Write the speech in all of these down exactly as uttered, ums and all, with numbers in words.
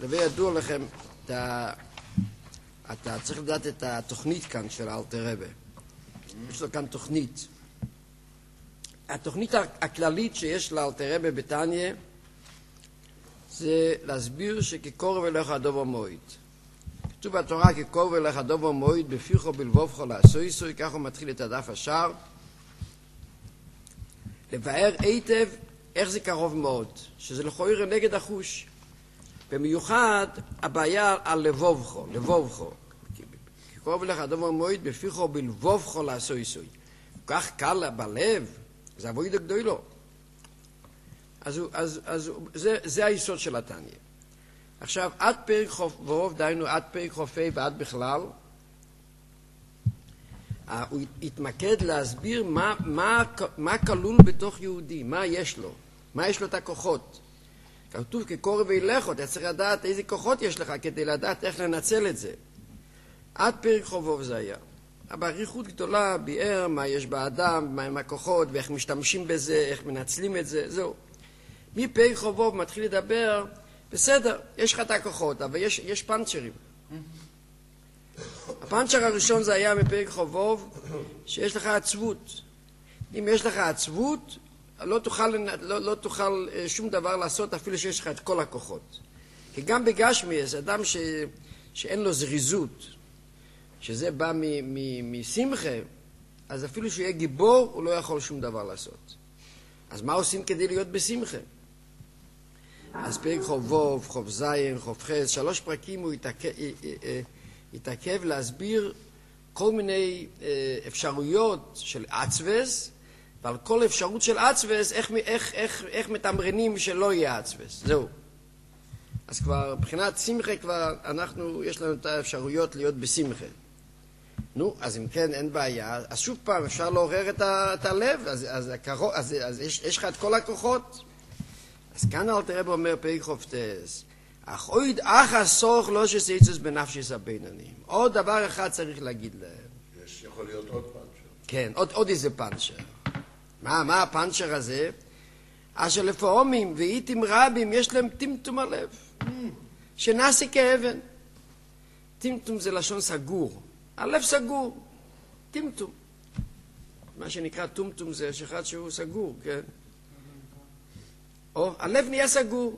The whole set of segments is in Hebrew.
לבי ידוע לכם, אתה, אתה צריך לדעת את התוכנית כאן של אלתר רבי. יש לו כאן תוכנית. התוכנית הכללית שיש לאלתר רבי בתניא זה להסביר שכקורב אליך הדובר מועיד. כתוב בתורה כקורב אליך הדובר מועיד בפיחו בלבובך לעשויסוי, כך הוא מתחיל את הדף השער. לבאר היטב איך זה קרוב מאוד, שזה לכאורה נגד החוש. במיוחד הבעיה על לבובכו, לבובכו. כקורב אליך הדובר מועיד בפיחו בלבובך לעשויסוי. כך קל בלב, זה עבודה גדולה. אז, אז, אז זה, זה היסוד של התניא. עכשיו, עד פרק חוף ורוב, דיינו עד פרק חופי ועד בכלל, הוא התמקד להסביר מה, מה, מה כלול בתוך יהודי, מה יש לו, מה יש לו את הכוחות. כתוב כקורב אליך, אתה צריך לדעת איזה כוחות יש לך כדי לדעת איך לנצל את זה. עד פרק חובוב זה היה. באריכות גדולה ביאר מה יש באדם, מה הם הכוחות, ואיך משתמשים בזה, איך מנצלים את זה, זהו. מפרק חובוב מתחיל לדבר, בסדר, יש לך את הכוחות, אבל יש, יש פנצ'רים. הפנצ'ר הראשון זה היה מפרק חובוב, שיש לך עצבות. אם יש לך עצבות, לא תוכל, לא, לא תוכל שום דבר לעשות, אפילו שיש לך את כל הכוחות. כי גם בגשמי, יש אדם ש, שאין לו זריזות, שזה בא משמחה, אז אפילו שהוא יהיה גיבור, הוא לא יכול שום דבר לעשות. אז מה עושים כדי להיות בשמחה? אז פרק חובוב, חוב זין, חוב חס, שלוש פרקים הוא יתעכב, יתעכב להסביר כל מיני אפשרויות של עצבס, ועל כל אפשרות של עצבס, איך, איך, איך, איך מתמרנים שלא יהיה עצבס. זהו. אז כבר, מבחינת שמחה כבר, אנחנו, יש לנו את האפשרויות להיות בשמחה. נו, אז אם כן, אין בעיה. אז שוב פעם, אפשר לעורר את, ה, את הלב, אז, אז, הקרו, אז, אז יש, יש לך את כל הכוחות. אז כאן אלתר רבי אומר פרק חופטס, אך עוד אך הסוך לא שסייצוס בנפשיס הבינוניים. עוד דבר אחד צריך להגיד להם. יש, יכול להיות עוד פנצ'ר. כן, עוד, עוד איזה פנצ'ר. מה, מה הפנצ'ר הזה? אשר לפעמים ואיתים רבים יש להם טמטום הלב, שנעשה כאבן. טמטום זה לשון סגור. הלב סגור. טמטום. מה שנקרא טומטום זה אחד שהוא סגור, כן? או, הלב נהיה סגור.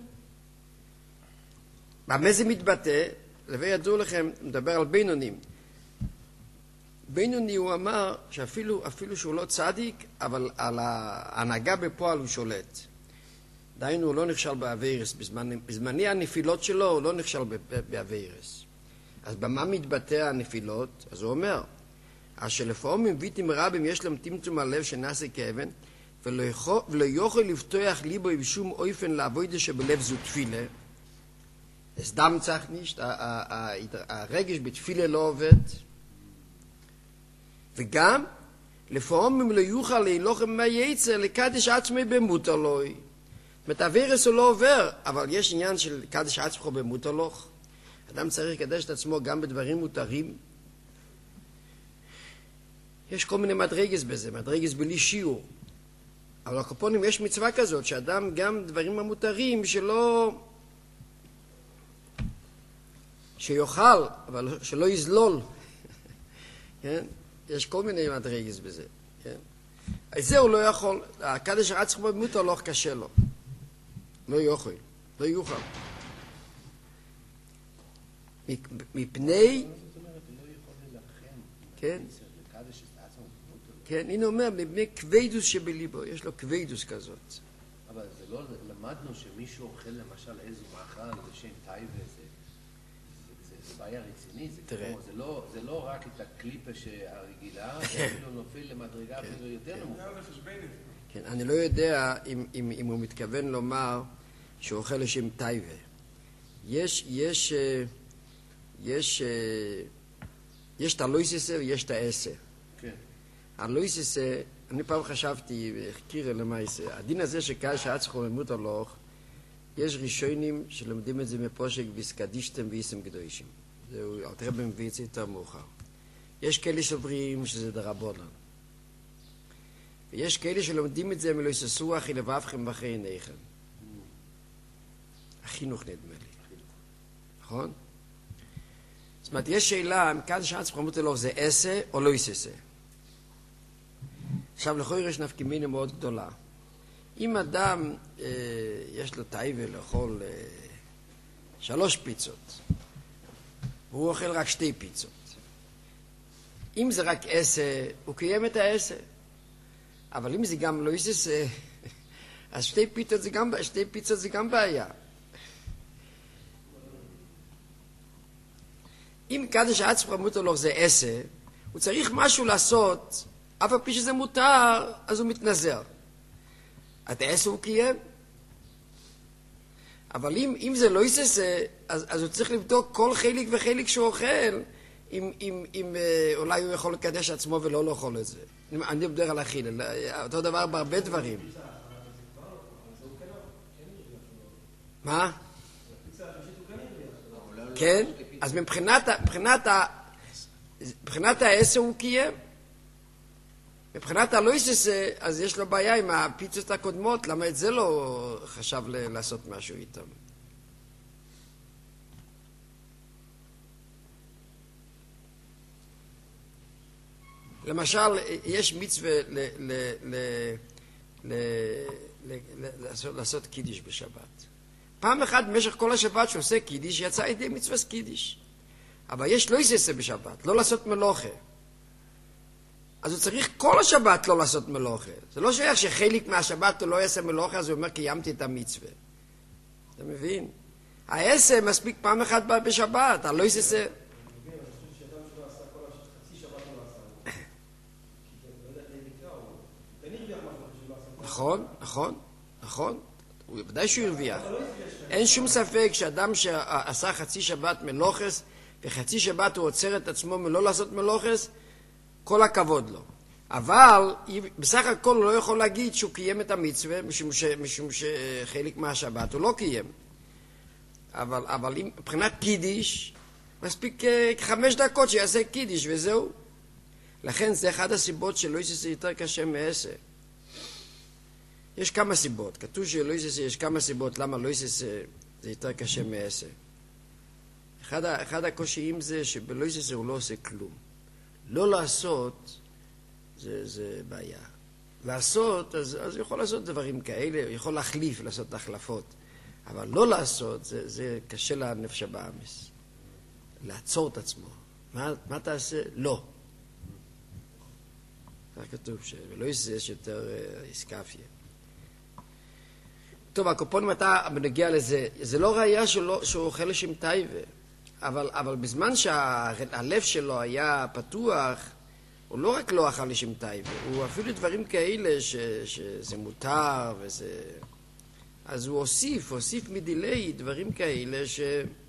במה זה מתבטא? לבי ידעו לכם, מדבר על בינונים. בינוני הוא אמר שאפילו אפילו שהוא לא צדיק, אבל על ההנהגה בפועל הוא שולט. דיינו, הוא לא נכשל באווירס. בזמן, בזמני הנפילות שלו הוא לא נכשל באווירס. אז במה מתבטא הנפילות? אז הוא אומר, אשר לפעמים ויתים רבים יש להם טמטום הלב שנעשה כאבן, ולא יכול, ולא יכול לפתוח ליבו בשום אופן לעבודה שבלב זו תפילה. אז דם צריך נישט, הרגש בתפילה לא עובד. וגם, לפעמים לא יוכל להילוכם מהיצר לקדש עצמי במותר לוי. מתאווירס הוא לא עובר, אבל יש עניין של קדש עצמך במותר לוך. אדם צריך לקדש את עצמו גם בדברים מותרים. יש כל מיני מדרגס בזה, מדרגס בלי שיעור. אבל הקופונים יש מצווה כזאת, שאדם גם דברים המותרים שלא... שיוכל, אבל שלא יזלול. כן? יש כל מיני מדרגס בזה. כן? אז זה הוא לא יכול. הקדש עצמך במותר לוך קשה לו. לא יוכל. לא יוכל. מפני... כן? כן, הנה אומר, מפני כבדוס שבליבו, יש לו כבדוס כזאת. אבל זה לא, למדנו שמישהו אוכל למשל איזו מאכל, זה שם טייבה, זה בעיה רצינית, זה לא רק את הקליפה הרגילה, זה אפילו נופל למדרגה אפילו יותר נמוכה. כן, אני לא יודע אם הוא מתכוון לומר שהוא אוכל לשם טייבה. יש, יש, יש, יש את הלויססה ויש את העשה. כן. הלויססה, אני פעם חשבתי, קירה למעשה, הדין הזה שקהל שעצחו ממותר לוך, יש ראשונים שלומדים את זה מפושק ויסקדישתם ואיסם קדושים. זהו, אלתר רבי מביא את זה יותר מאוחר. יש כאלה סוברים שזה דרבנן. ויש כאלה שלומדים את זה מלא יססו אחי לבבכם ואחרי עיניכם. החינוך נדמה לי. נכון? זאת אומרת, יש שאלה, אם כאן שעץ פרמות אלוך זה עשה או לא יססה. עכשיו, לכוי יש נפקימינה מאוד גדולה. אם אדם, אה, יש לו טייבה לאכול אה, שלוש פיצות, והוא אוכל רק שתי פיצות. אם זה רק עשה, הוא קיים את העשה. אבל אם זה גם לא יססה, אז שתי פיצות זה גם, שתי פיצות זה גם בעיה. אם קדש עצמך פרמות לו זה עשה, הוא צריך משהו לעשות, אף על פי שזה מותר, אז הוא מתנזר. את העשה הוא קיים. אבל אם, אם זה לא יססה, אז, אז הוא צריך לבדוק כל חלק וחלק שהוא אוכל, אם, אם, אם אה, אולי הוא יכול לקדש עצמו ולא לאכול את זה. אני, אני מדבר על אכיל, אותו דבר בהרבה דברים. מה? כן, אז מבחינת, מבחינת, מבחינת העשר הוא קיים. מבחינת הלא יססה, אז יש לו בעיה עם הפיצות הקודמות, למה את זה לא חשב לעשות משהו איתם? למשל, יש מצווה ל, ל, ל, ל, ל, ל, לעשות, לעשות קידיש בשבת. פעם אחת במשך כל השבת שעושה קידיש, יצא ידי מצווה קידיש. אבל יש לא יססה בשבת, לא לעשות מלוכה. אז הוא צריך כל השבת לא לעשות מלוכה. זה לא שייך שחלק מהשבת הוא לא יעשה מלוכה, אז הוא אומר, קיימתי את המצווה. אתה מבין? העשה מספיק פעם אחת בשבת, הלא יססה. נכון, נכון, נכון. ודאי שהוא הרוויח. אין שום ספק שאדם שעשה חצי שבת מלוכס, וחצי שבת הוא עוצר את עצמו מלא לעשות מלוכס, כל הכבוד לו. אבל בסך הכל הוא לא יכול להגיד שהוא קיים את המצווה, משום, ש, משום שחלק מהשבת הוא לא קיים. אבל, אבל מבחינת קידיש, מספיק חמש דקות שיעשה קידיש וזהו. לכן זה אחד הסיבות שלא יססה יותר קשה מעשה. יש כמה סיבות. כתוב שלא יססה, יש כמה סיבות למה לא יססה זה יותר קשה מעשה. אחד, אחד הקושיים זה שבלא יססה הוא לא עושה כלום. לא לעשות זה, זה בעיה. לעשות, אז, אז יכול לעשות דברים כאלה, יכול להחליף, לעשות החלפות. אבל לא לעשות, זה, זה קשה לנפש הבאמס. לעצור את עצמו. מה, מה תעשה? לא. כך כתוב שבלא יססה יש יותר איסקאפיה. טוב, הקופונים אתה מנגיע לזה, זה לא ראייה שלא, שהוא אוכל לשם טייבה, אבל, אבל בזמן שהלב שלו היה פתוח, הוא לא רק לא אכל לשם טייבה, הוא אפילו דברים כאלה ש, שזה מותר וזה... אז הוא הוסיף, הוסיף מדילי דברים כאלה ש...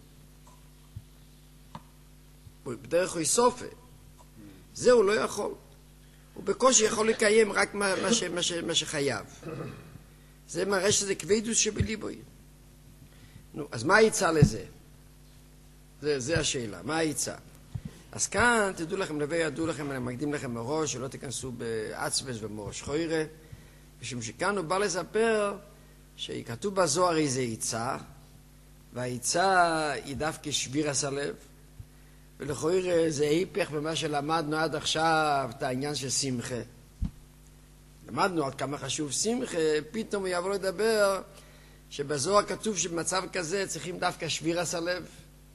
בדרך הוא יסופה. זה הוא לא יכול. הוא בקושי יכול לקיים רק מה, מה, ש, מה, ש, מה שחייב. זה מראה שזה כבדוס שבליבוי. נו, אז מה היצא לזה? זה, זה השאלה, מה היצא? אז כאן, תדעו לכם, נווה ידעו לכם, אני מקדים לכם מראש, שלא תיכנסו בעצבס ומראש חוירה, משום שכאן הוא בא לספר שכתוב בזוהר איזה היצא, והיצא היא דווקא שבירס הלב, ולחוירה זה היפך במה שלמדנו עד עכשיו, את העניין של שמחה. למדנו עד כמה חשוב שמחה, פתאום הוא יבוא לדבר שבזוהר כתוב שבמצב כזה צריכים דווקא שבירס הלב.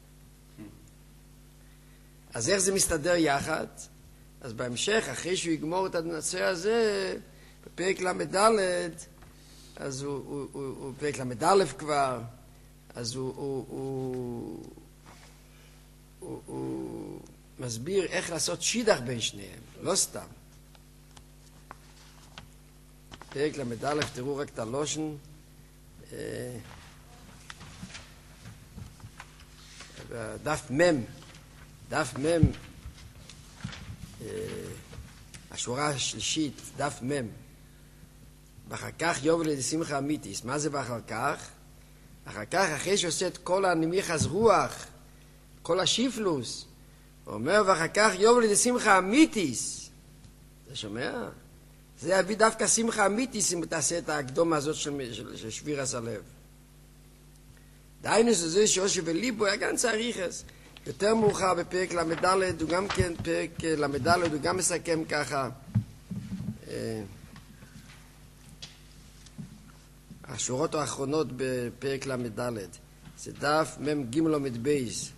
אז איך זה מסתדר יחד? אז בהמשך, אחרי שהוא יגמור את הנושא הזה, בפרק למדלת, אז הוא, הוא, הוא, הוא פרק למדלת כבר, אז הוא, הוא, הוא, הוא, הוא מסביר איך לעשות שידך בין שניהם, לא סתם. פרק למדלת, תראו רק את הלושן, דף מם, דף מם, השורה השלישית, דף מם, ואחר כך יובל לידי שמחה אמיתיס. מה זה ואחר כך? אחר כך, אחרי שעושה את כל הנמיך אז רוח, כל השיפלוס, הוא אומר, ואחר כך יובל לידי שמחה אמיתיס. אתה שומע? זה יביא דווקא שמחה אמיתיס אם תעשה את ההקדומה הזאת של, של, של שבירס הלב. דהיינו שזה שאושר וליבו היה גם צריך אז. יותר מאוחר בפרק למדלת, הוא גם כן, פרק למדלת, הוא גם מסכם ככה. השורות האחרונות בפרק למדלת, זה דף מם גימל עמוד בייס.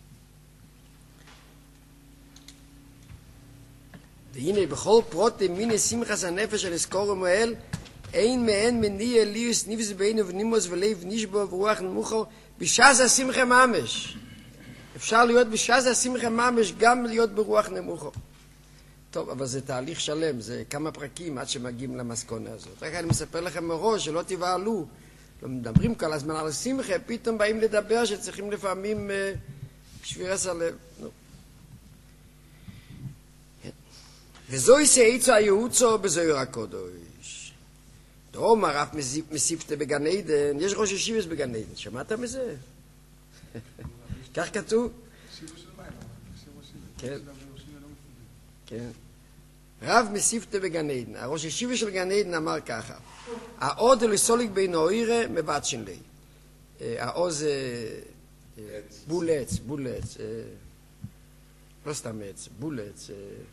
והנה בכל פרוטים מיני שמחס הנפש של אזכור ומואל, אין מהן מניע ליוס ניבס בעינו ונימוס ולב נשבו ורוח נמוכו בשעס השמחה ממש. אפשר להיות בשעס השמחה ממש גם להיות ברוח נמוכו. טוב, אבל זה תהליך שלם, זה כמה פרקים עד שמגיעים למסקנה הזאת. רק אני מספר לכם מראש שלא תבעלו, לא מדברים כל הזמן על השמחה, פתאום באים לדבר שצריכים לפעמים אה, שבירס הלב. נו. וזוהי שעיצו הייעוצו בזוהיר הקודש. דרום הרב מסיפתה בגן עדן, יש ראש ישיבס בגן עדן, שמעת מזה? כך כתוב? כן. כן. רב מסיפתה בגן עדן, הראש ישיבס של גן עדן אמר ככה, העוד לסוליק בין האוירה מבטשן לי. העוז בולץ, בולץ, לא סתם עץ, בולץ,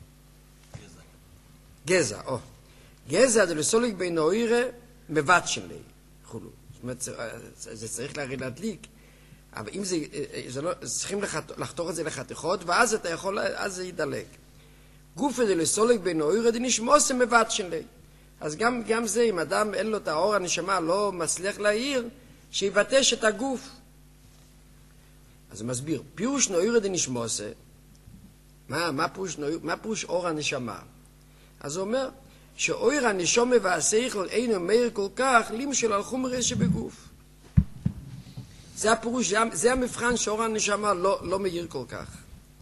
גזע, או. גזע זה לסוליק בין האוירה מבטשן לי. חולו. זאת אומרת, זה צריך להרי להדליק. אבל אם זה, זה לא, צריכים לחתוך את זה לחתיכות, ואז אתה יכול, אז זה ידלק. גוף זה לסוליק בין האוירה, זה נשמוס מבטשן לי. אז גם, גם זה, אם אדם אין לו את האור הנשמה, לא מצליח להעיר, שיבטש את הגוף. אז הוא מסביר, פירוש נאוירה דה נשמוסה, מה, מה פירוש, מה פירוש אור הנשמה? אז הוא אומר, שאור הנשמה והשכל אינו מאיר כל כך, למשל על חומר שבגוף. זה הפירוש, זה, זה המבחן שאור הנשמה לא, לא מאיר כל כך.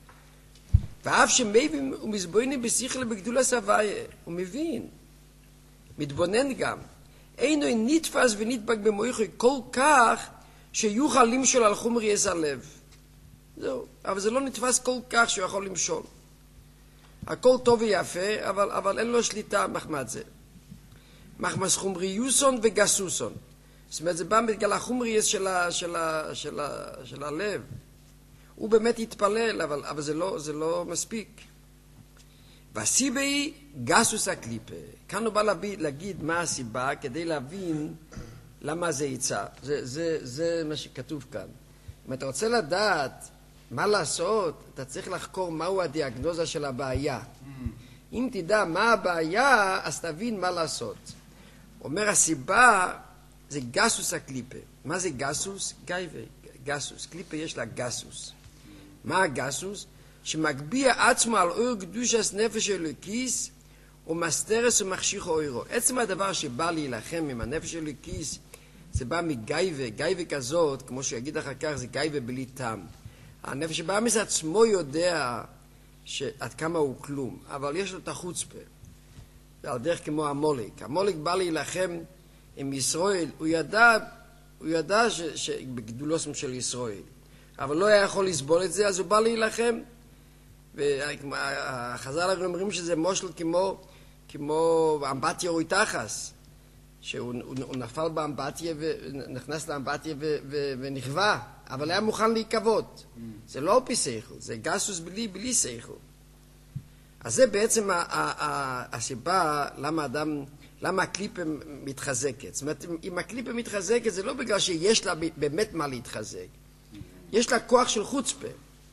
ואף שמבין ומסבוינים בשכל בגדול הסבייה, הוא מבין. מתבונן גם, אינו נתפס ונדבק במוחו כל כך שיוכל למשול על חומר יש הלב. זהו, אבל זה לא נתפס כל כך שהוא יכול למשול. הכל טוב ויפה, אבל, אבל אין לו שליטה מחמד זה. מחמס חומריוסון וגסוסון. זאת אומרת, זה בא בגלל החומריוס של, ה, של, ה, של, ה, של הלב. הוא באמת יתפלל, אבל, אבל זה, לא, זה לא מספיק. והסיבה היא גסוס הקליפה. כאן הוא בא להגיד, להגיד מה הסיבה כדי להבין למה זה יצא. זה, זה, זה מה שכתוב כאן. אם אתה רוצה לדעת מה לעשות, אתה צריך לחקור מהו הדיאגנוזה של הבעיה. אם תדע מה הבעיה, אז תבין מה לעשות. אומר הסיבה זה גסוס הקליפה. מה זה גסוס? גייבה, גסוס. קליפה יש לה גסוס. מה הגסוס? שמגביע עצמו על אור קדושת נפש אלוקיס ומסתרס ומחשיך אורו. עצם הדבר שבא להילחם עם הנפש אלוקיס זה בא מגייבה, גייבה כזאת, כמו שיגיד אחר כך, זה גייבה בלי טעם. הנפש שבא מזה עצמו יודע עד כמה הוא כלום, אבל יש לו את החוצפה. זה על דרך כמו המולק. המולק בא להילחם עם ישראל, הוא ידע, הוא ידע ש, שבגדולוסם של ישראל, אבל לא היה יכול לסבול את זה, אז הוא בא להילחם. והחז"ל אומרים שזה מושל כמו, כמו אמבטיה רויתחס, שהוא הוא, הוא נפל באמבטיה ונכנס לאמבטיה ו, ו, ונכווה, אבל היה מוכן להיקוות. Mm. זה לא פי שכל, זה גסוס בלי, בלי שכל. אז זה בעצם ה, ה, ה, הסיבה למה אדם, למה הקליפה מתחזקת. זאת אומרת, אם הקליפה מתחזקת זה לא בגלל שיש לה באמת מה להתחזק. יש לה כוח של חוצפה.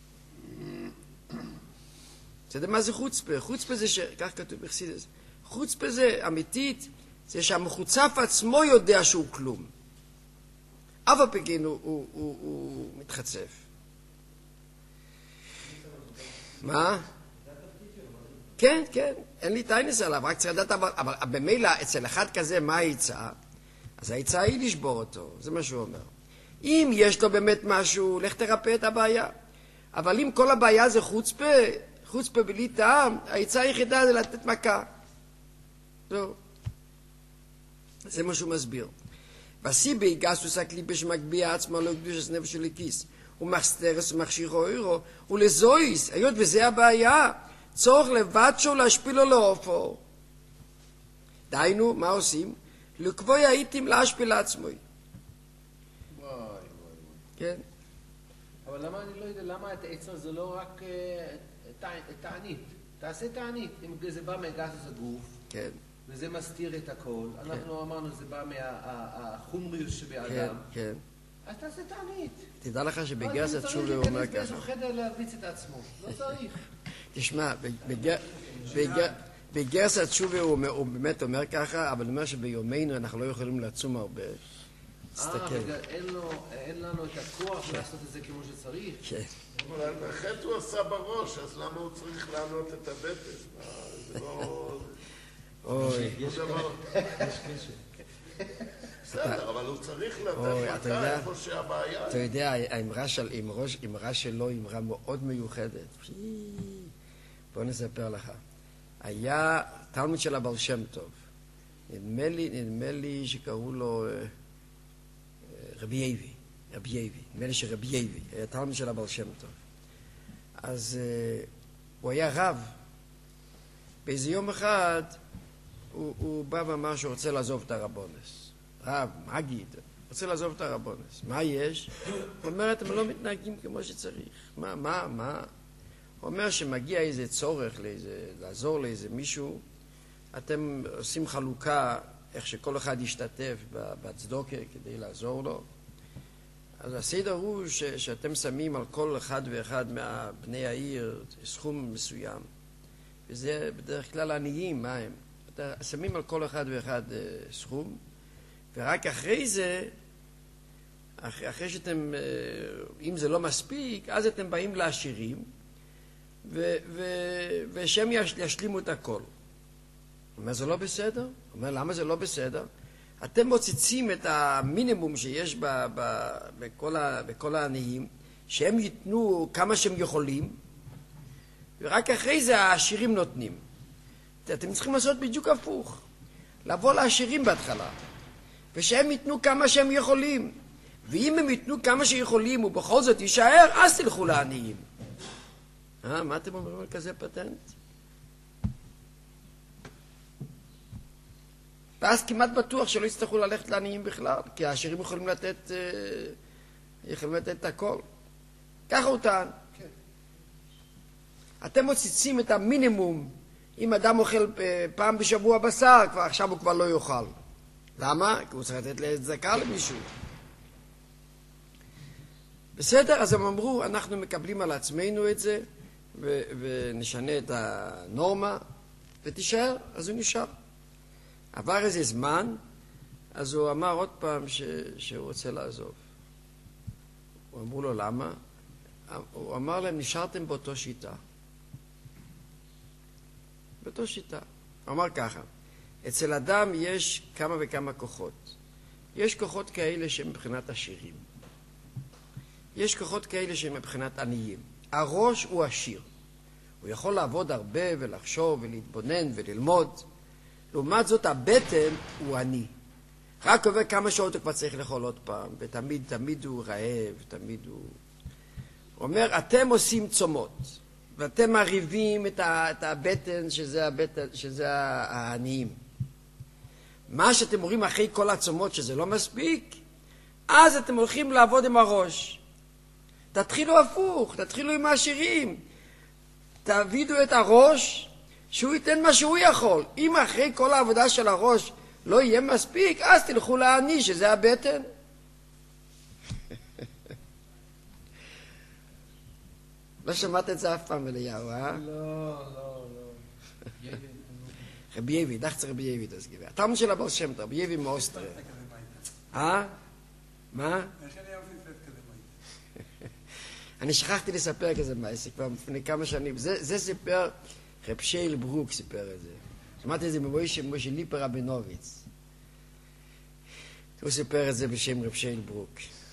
אתה יודע מה זה חוצפה? חוצפה זה ש... כך כתוב בחסידות. חוצפה זה אמיתית, זה שהמחוצף עצמו יודע שהוא כלום. אף הפגין הוא, הוא, הוא, הוא מתחצף. מה? כן, כן, אין לי טיינס עליו, רק צריך לדעת, אבל, אבל במילא אצל אחד כזה מה העיצה? אז העיצה היא לשבור אותו, זה מה שהוא אומר. אם יש לו באמת משהו, לך תרפא את הבעיה. אבל אם כל הבעיה זה חוצפה, חוצפה בלי טעם, העיצה היחידה זה לתת מכה. זהו. זה מה שהוא מסביר. והסיבי גסוס הקליפה שמגביע עצמו לא קדושת נפש אלוקיס, הוא מחסטרס ומחשיך אוירו, ולזויס, היות וזה הבעיה, צורך לבדשו להשפילו לאופו. דיינו, מה עושים? לקבוי הייתם להשפיל לעצמוי. כן. אבל למה אני לא יודע, למה את העצר זה לא רק תענית? תעשה תענית. אם זה בא מהגסוס הגוף, כן. וזה מסתיר את הכל, אנחנו אמרנו זה בא מהחומריות שבאדם, כן, כן. אז תעשה תענית. תדע לך שבגרסת תשובה הוא אומר צריך להיכנס ככה. באיזו חדר להרביץ את עצמו. לא צריך. תשמע, בגר- בגר- בגרסת תשובה הוא אומר- הוא באמת אומר ככה, אבל הוא אומר שביומנו אנחנו לא יכולים לעצום הרבה. אה, תסתכל. רגע, אין לו- אין לנו את הכוח לעשות את זה כמו שצריך. כן. אבל על החטא הוא עשה בראש, אז למה הוא צריך לענות את הבטן? מה, זה לא... אוי, הוא דבר... בסדר, אבל הוא צריך אוי, לתת אתה מכה יודע- איפה שהבעיה אתה היא. יודע, האמרה של- אמרו- אמרה שלו היא אמרה מאוד מיוחדת. פי, בוא נספר לך. היה תלמיד של הבעל שם טוב. נדמה לי, נדמה לי שקראו לו אה, אה, רבי יבי. רבי יבי. נדמה לי שרבי יבי. היה תלמיד של הבעל שם טוב. אז אה, הוא היה רב. באיזה יום אחד הוא, הוא בא ואמר שהוא רוצה לעזוב את הרבונס. רב, מגיד, רוצה לעזוב את הרבונס. מה יש? הוא אומר, אתם לא מתנהגים כמו שצריך. מה, מה, מה? הוא אומר שמגיע איזה צורך לאיזה, לעזור לאיזה מישהו, אתם עושים חלוקה, איך שכל אחד ישתתף בצדוקה כדי לעזור לו. אז הסדר הוא ש, שאתם שמים על כל אחד ואחד מהבני העיר סכום מסוים. וזה בדרך כלל עניים, מה הם? אתם שמים על כל אחד ואחד אה, סכום, ורק אחרי זה, אחרי, אחרי שאתם, אה, אם זה לא מספיק, אז אתם באים לעשירים, ו, ו, ושהם יש, ישלימו את הכל. הוא אומר, זה לא בסדר? הוא אומר, למה זה לא בסדר? אתם מוצצים את המינימום שיש ב, ב, בכל, ה, בכל העניים, שהם ייתנו כמה שהם יכולים, ורק אחרי זה העשירים נותנים. אתם צריכים לעשות בדיוק הפוך. לבוא לעשירים בהתחלה, ושהם ייתנו כמה שהם יכולים. ואם הם ייתנו כמה שיכולים ובכל זאת יישאר, אז תלכו לעניים. אה, מה אתם אומרים על כזה פטנט? ואז כמעט בטוח שלא יצטרכו ללכת לעניים בכלל, כי העשירים יכולים לתת, אה, יכולים לתת את הכל. ככה הוא טען. כן. אתם מוצצים את המינימום. אם אדם אוכל פעם בשבוע בשר, כבר עכשיו הוא כבר לא יאכל. למה? כי הוא צריך לתת צדקה למישהו. בסדר, אז הם אמרו, אנחנו מקבלים על עצמנו את זה, ו- ונשנה את הנורמה, ותישאר, אז הוא נשאר. עבר איזה זמן, אז הוא אמר עוד פעם ש- שהוא רוצה לעזוב. הוא אמרו לו, למה? הוא אמר להם, נשארתם באותו שיטה. באותו שיטה. הוא אמר ככה, אצל אדם יש כמה וכמה כוחות. יש כוחות כאלה שהם מבחינת עשירים. יש כוחות כאלה שהם מבחינת עניים. הראש הוא עשיר. הוא יכול לעבוד הרבה ולחשוב ולהתבונן וללמוד. לעומת זאת הבטן הוא עני. רק עובר כמה שעות הוא כבר צריך לאכול עוד פעם, ותמיד, תמיד הוא רעב, תמיד הוא... הוא אומר, אתם עושים צומות, ואתם מריבים את, ה, את הבטן, שזה, הבטן, שזה העניים. מה שאתם אומרים אחרי כל הצומות שזה לא מספיק, אז אתם הולכים לעבוד עם הראש. תתחילו הפוך, תתחילו עם העשירים. תעבידו את הראש, שהוא ייתן מה שהוא יכול. אם אחרי כל העבודה של הראש לא יהיה מספיק, אז תלכו לעני, שזה הבטן. לא שמעת את זה אף פעם, אליהו, אה? לא, לא, לא. רבי יבי, דחצ רבי יבי, תסגיבי. התלמיד של הבעל שם טוב, רבי יבי מאוסטריה. אה? מה? איך אני אוהב לפלט כזה מייט? אני שכחתי לספר כזה מעסק, כבר לפני כמה שנים. זה, זה סיפר, רב שייל ברוק סיפר את זה. שמעתי את זה ממוישה מוישה ליפר רבינוביץ. הוא סיפר את זה בשם רב שייל ברוק.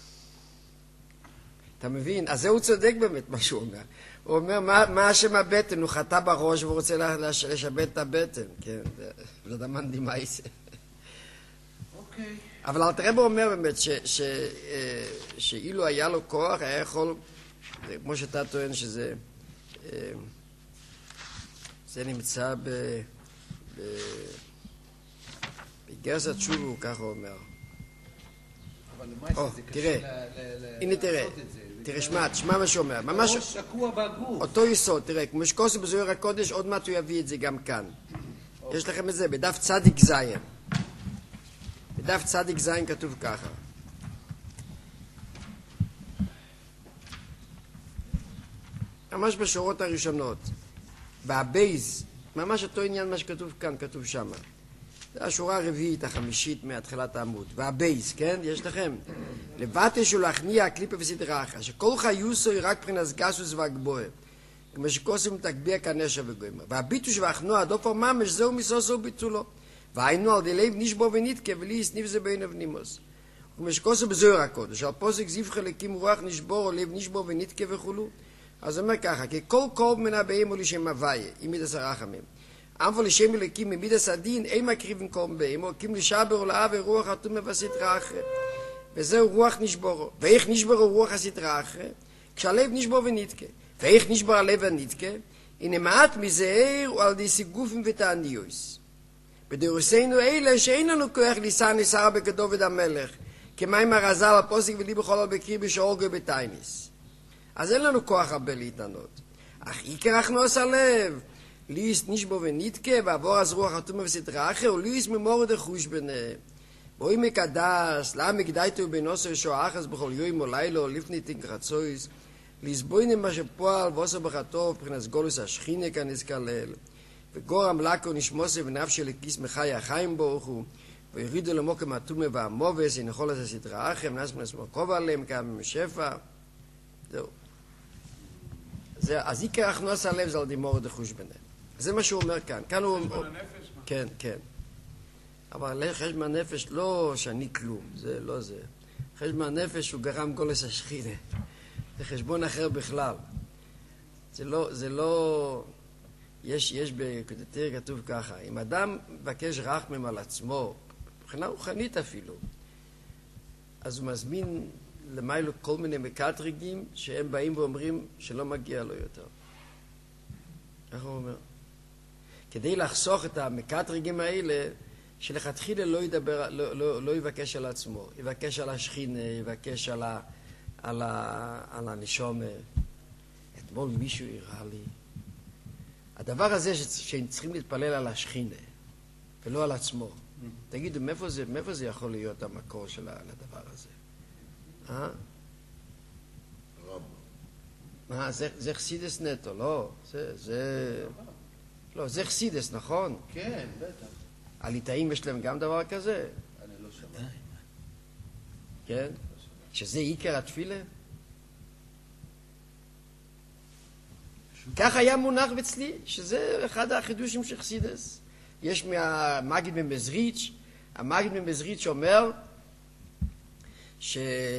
אתה מבין? אז זה הוא צודק באמת מה שהוא אומר. הוא אומר, מה, מה השם הבטן? הוא חטא בראש והוא רוצה לש, לשבת את הבטן. כן, זה, זה דמן דימייסה. אוקיי. אבל אלתר אומר באמת ש, ש, אה, שאילו היה לו כוח, היה יכול, כמו שאתה טוען שזה, אה, זה נמצא ב, ב, בגרסת שובו, ככה הוא אומר. אבל למעשה או, זה קשה תראה. ל- ל- הנה תראה, לעשות את זה. זה תראה, כבר- שמע, תשמע מה שאומר. ממש הראש שקוע בגוף. אותו יסוד, תראה, כמו שקוסם בזוהר הקודש, עוד מעט הוא יביא את זה גם כאן. יש לכם את זה בדף צדיק זין. בדף צדיק זין כתוב ככה. ממש בשורות הראשונות. והבייז, ממש אותו עניין מה שכתוב כאן, כתוב שם. זה השורה הרביעית, החמישית מהתחלת העמוד. והבייז, כן? יש לכם? לבטש ולהכניע הקליפה וסדרחה, שכל חיוסו היא רק פרינס גסוס והגבוה. כמו שקוסם תגביע כנשע וגוימה. והביטוש והכנוע דופר ממש זהו מסוסו וביטולו. והיינו על די לב נשבו ונתקה ולי יסניף זה בין אבנימוס. כמו שקוסם בזוהר הקודש, על פוסק זיו חלקים רוח נשבור או לב נשבו ונתקה וכולו. אז אומר ככה, כי כל קורב מן הבאים הוא לשם הוויה, עם מידס הרחמים. אף על לשם אלוקים ממידס הדין, אין מקריבים קורב בהם, או קים לשבר ולאב ורוח אטום בסתרה אחרי. וזהו רוח נשבורו. ואיך נשברו רוח הסתרה אחרי? כשהלב נשבור ונתקה. ואיך נשבר הלב ונתקה? הנה מעט מזהר הוא על די סיגופים ותעניוס. בדורסינו אלה שאין לנו כוח לישן ניסר בגדוד המלך, כמים הרזל על פוסק ולי בכל על בקרי בשאורגו בתייניס. אז אין לנו כוח הרבה להתענות. אך עיקר הכנוס הלב, ליס נשבו ונתקה, ועבור אז רוח אטומה וסתרה אחר, וליס ממורד החוש ביניהם. בואי מקדש, למה מקדייתו בנוסו ישוע אחס בכל יום או לילה, לפני תנקרצויס, ליסבוינים מה שפועל ועושה בחטוב, מבחינת גולוס השכינה כאן נזכלל, וגור המלאקו נשמוסה ונפשי לכיס מחי החיים ברוך הוא, וירידו למוקם אטומה והמובס, הנחול את הסתרה אחר, מנס מנס מרכוב עליהם, כאן משפע. זהו. זה, אז עיקר הכנוס הלב זה על דימור דחוש ביניהם. זה מה שהוא אומר כאן. כאן הוא... חשבון הנפש? מה? כן, כן. אבל חשבון הנפש לא שאני כלום, זה לא זה. חשבון הנפש הוא גרם גולס השכינה. זה חשבון אחר בכלל. זה לא, זה לא... יש, יש בקודתר כתוב ככה, אם אדם מבקש רחמם על עצמו, מבחינה רוחנית אפילו, אז הוא מזמין למיילו כל מיני מקטרגים שהם באים ואומרים שלא מגיע לו יותר. איך הוא אומר? כדי לחסוך את המקטרגים האלה, שלכתחילה לא ידבר, לא, לא, לא יבקש על עצמו, יבקש על השכינה, יבקש על, ה, על, ה, על הנשומה. אתמול מישהו הראה לי, הדבר הזה שצריכים להתפלל על השכינה, ולא על עצמו. תגידו, מאיפה זה, מאיפה זה יכול להיות המקור של הדבר הזה? אה? מה, זה, זה חסידס נטו, לא? זה, זה... לא, זה חסידס, נכון? כן, בטח. הליטאים יש להם גם דבר כזה? אני לא שמעתי. כן? שזה עיקר התפילה? כך היה מונח אצלי, שזה אחד החידושים של חסידס. יש מהמגיד ממזריץ', המגיד ממזריץ' אומר ש...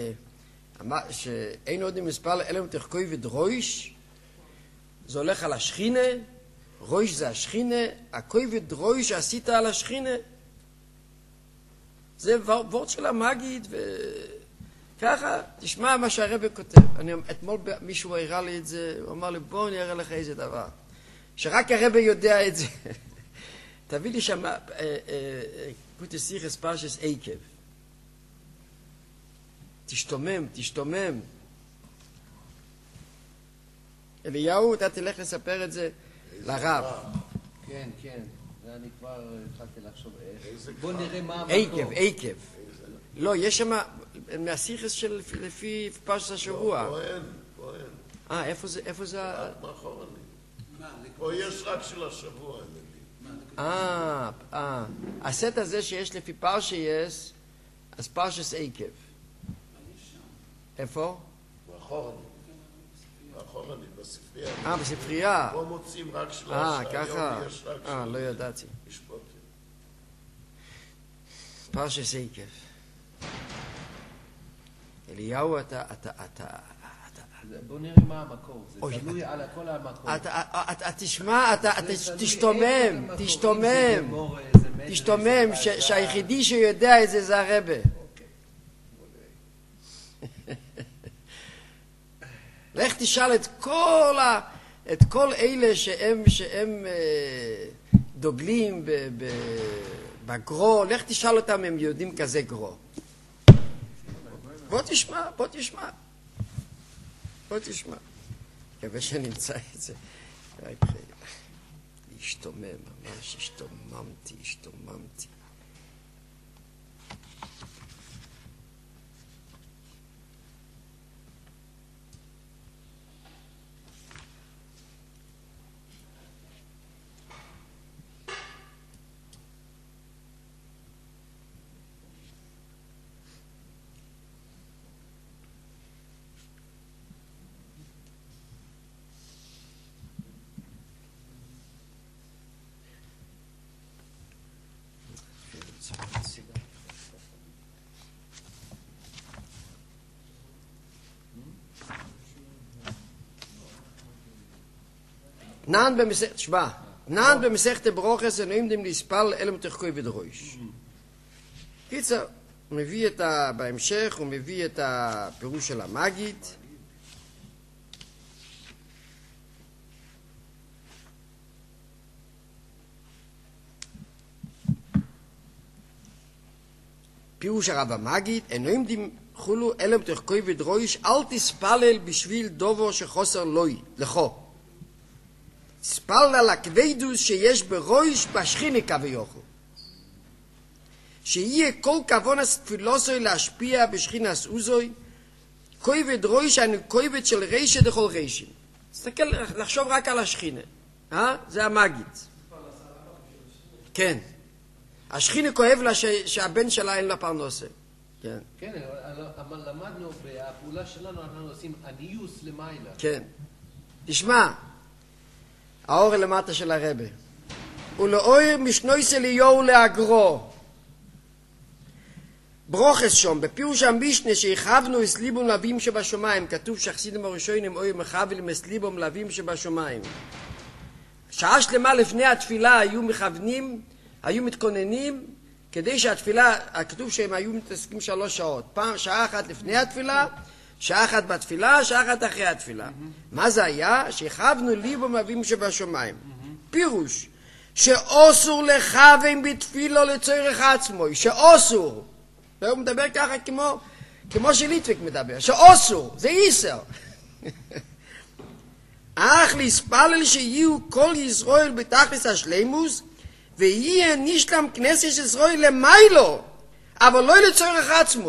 שאין עוד מספר אלם תחכוי ודרויש, זה הולך על השכינה, רויש זה השכינה, הכוי ודרויש עשית על השכינה. זה וורט של המגיד, וככה, תשמע מה שהרבא כותב. אני, אתמול מישהו הראה לי את זה, הוא אמר לי, בוא אני אראה לך איזה דבר. שרק הרבא יודע את זה. תביא לי שם, פוטסיכס פרשס עקב. תשתומם, תשתומם. אליהו, אתה תלך לספר את זה לרב. כן, כן. ואני כבר התחלתי לחשוב איך. בוא נראה מה המקור. עקב, עקב. לא, יש שם, מהסיכס של לפי פרשת השבוע. כהן, כהן. אה, איפה זה, איפה זה? רק מאחור אני. פה יש רק של השבוע, אני. אה, אה. הסט הזה שיש לפי פרשייס, אז פרשס עקב. איפה? מאחור אני. מאחור אני, בספרייה. אה, בספרייה. פה מוצאים רק של אה, השבוע. ככה. יש רק של אה, לא ידעתי. משפטים. פרשס עקב. אליהו, אתה, אתה, אתה, בוא נראה מה המקור. זה אוי, תלוי על כל המקור. אתה, אתה, תשמע, אתה, אתה, זה תלוי תשתומם, איפה המקור. אם תשתומם, זה גמור, זה מדרש, תשתומם, זה ש- חז"ל. שהיחידי שיודע את זה זה הרבא. אוקיי. לך תשאל את כל ה... את כל אלה שהם, שהם אה, דוגלים ב, ב, בגרו, לך תשאל אותם אם יודעים כזה גרו. בוא תשמע, בוא תשמע. בוא תשמע. מקווה שנמצא את זה. להשתומם, ממש השתוממתי, השתוממתי. נען במסכת, תשמע, נען במסכת ברוכס אינו עומדים להספל אלא מתוך כובד ראש. קיצר, הוא מביא את ה... בהמשך, הוא מביא את הפירוש של המגיד. פירוש הרב המגיד, אינו עומדים חולו אלא מתוך כובד ראש, אל תספלל בשביל דובר שחוסר לוי, לכו. ספל על הכבדוס שיש בראש בשכינה כביכול. שיהיה כל כוונס תפילוסוי להשפיע בשכינס אוזוי, כובד ראש אני כובד של רשע דכל רשים. תסתכל, לחשוב רק על השכינה. אה? זה המגיד. כן. השכינה כואב לה ש... שהבן שלה אין לה פרנסה. כן. כן, אבל למדנו בפעולה שלנו, אנחנו עושים עניוס למעלה. כן. תשמע, האור למטה של הרבה. ולאויר משנויס אליהו לאגרו. ברוכס שום, בפירוש המשנה שהרחבנו אסליבום לבים שבשמיים, כתוב שהחסידים הראשונים אויר מכוונים אסליבום לבים שבשמיים. שעה שלמה לפני התפילה היו מכוונים, היו מתכוננים, כדי שהתפילה, כתוב שהם היו מתעסקים שלוש שעות. פעם, שעה אחת לפני התפילה, שעה אחת בתפילה, שעה אחת אחרי התפילה. מה זה היה? שהרחבנו ליבום לבים שבשמיים. פירוש, שאוסור לכוון בתפילו לצורך עצמו, שאוסור. והוא מדבר ככה כמו, כמו שליטוויק מדבר, שאוסור, זה איסר. אך להספלל שיהיו כל ישראל בתכלס השלימוס, ויהיה נשלם כנסת ישראל למיילו, אבל לא לצורך עצמו.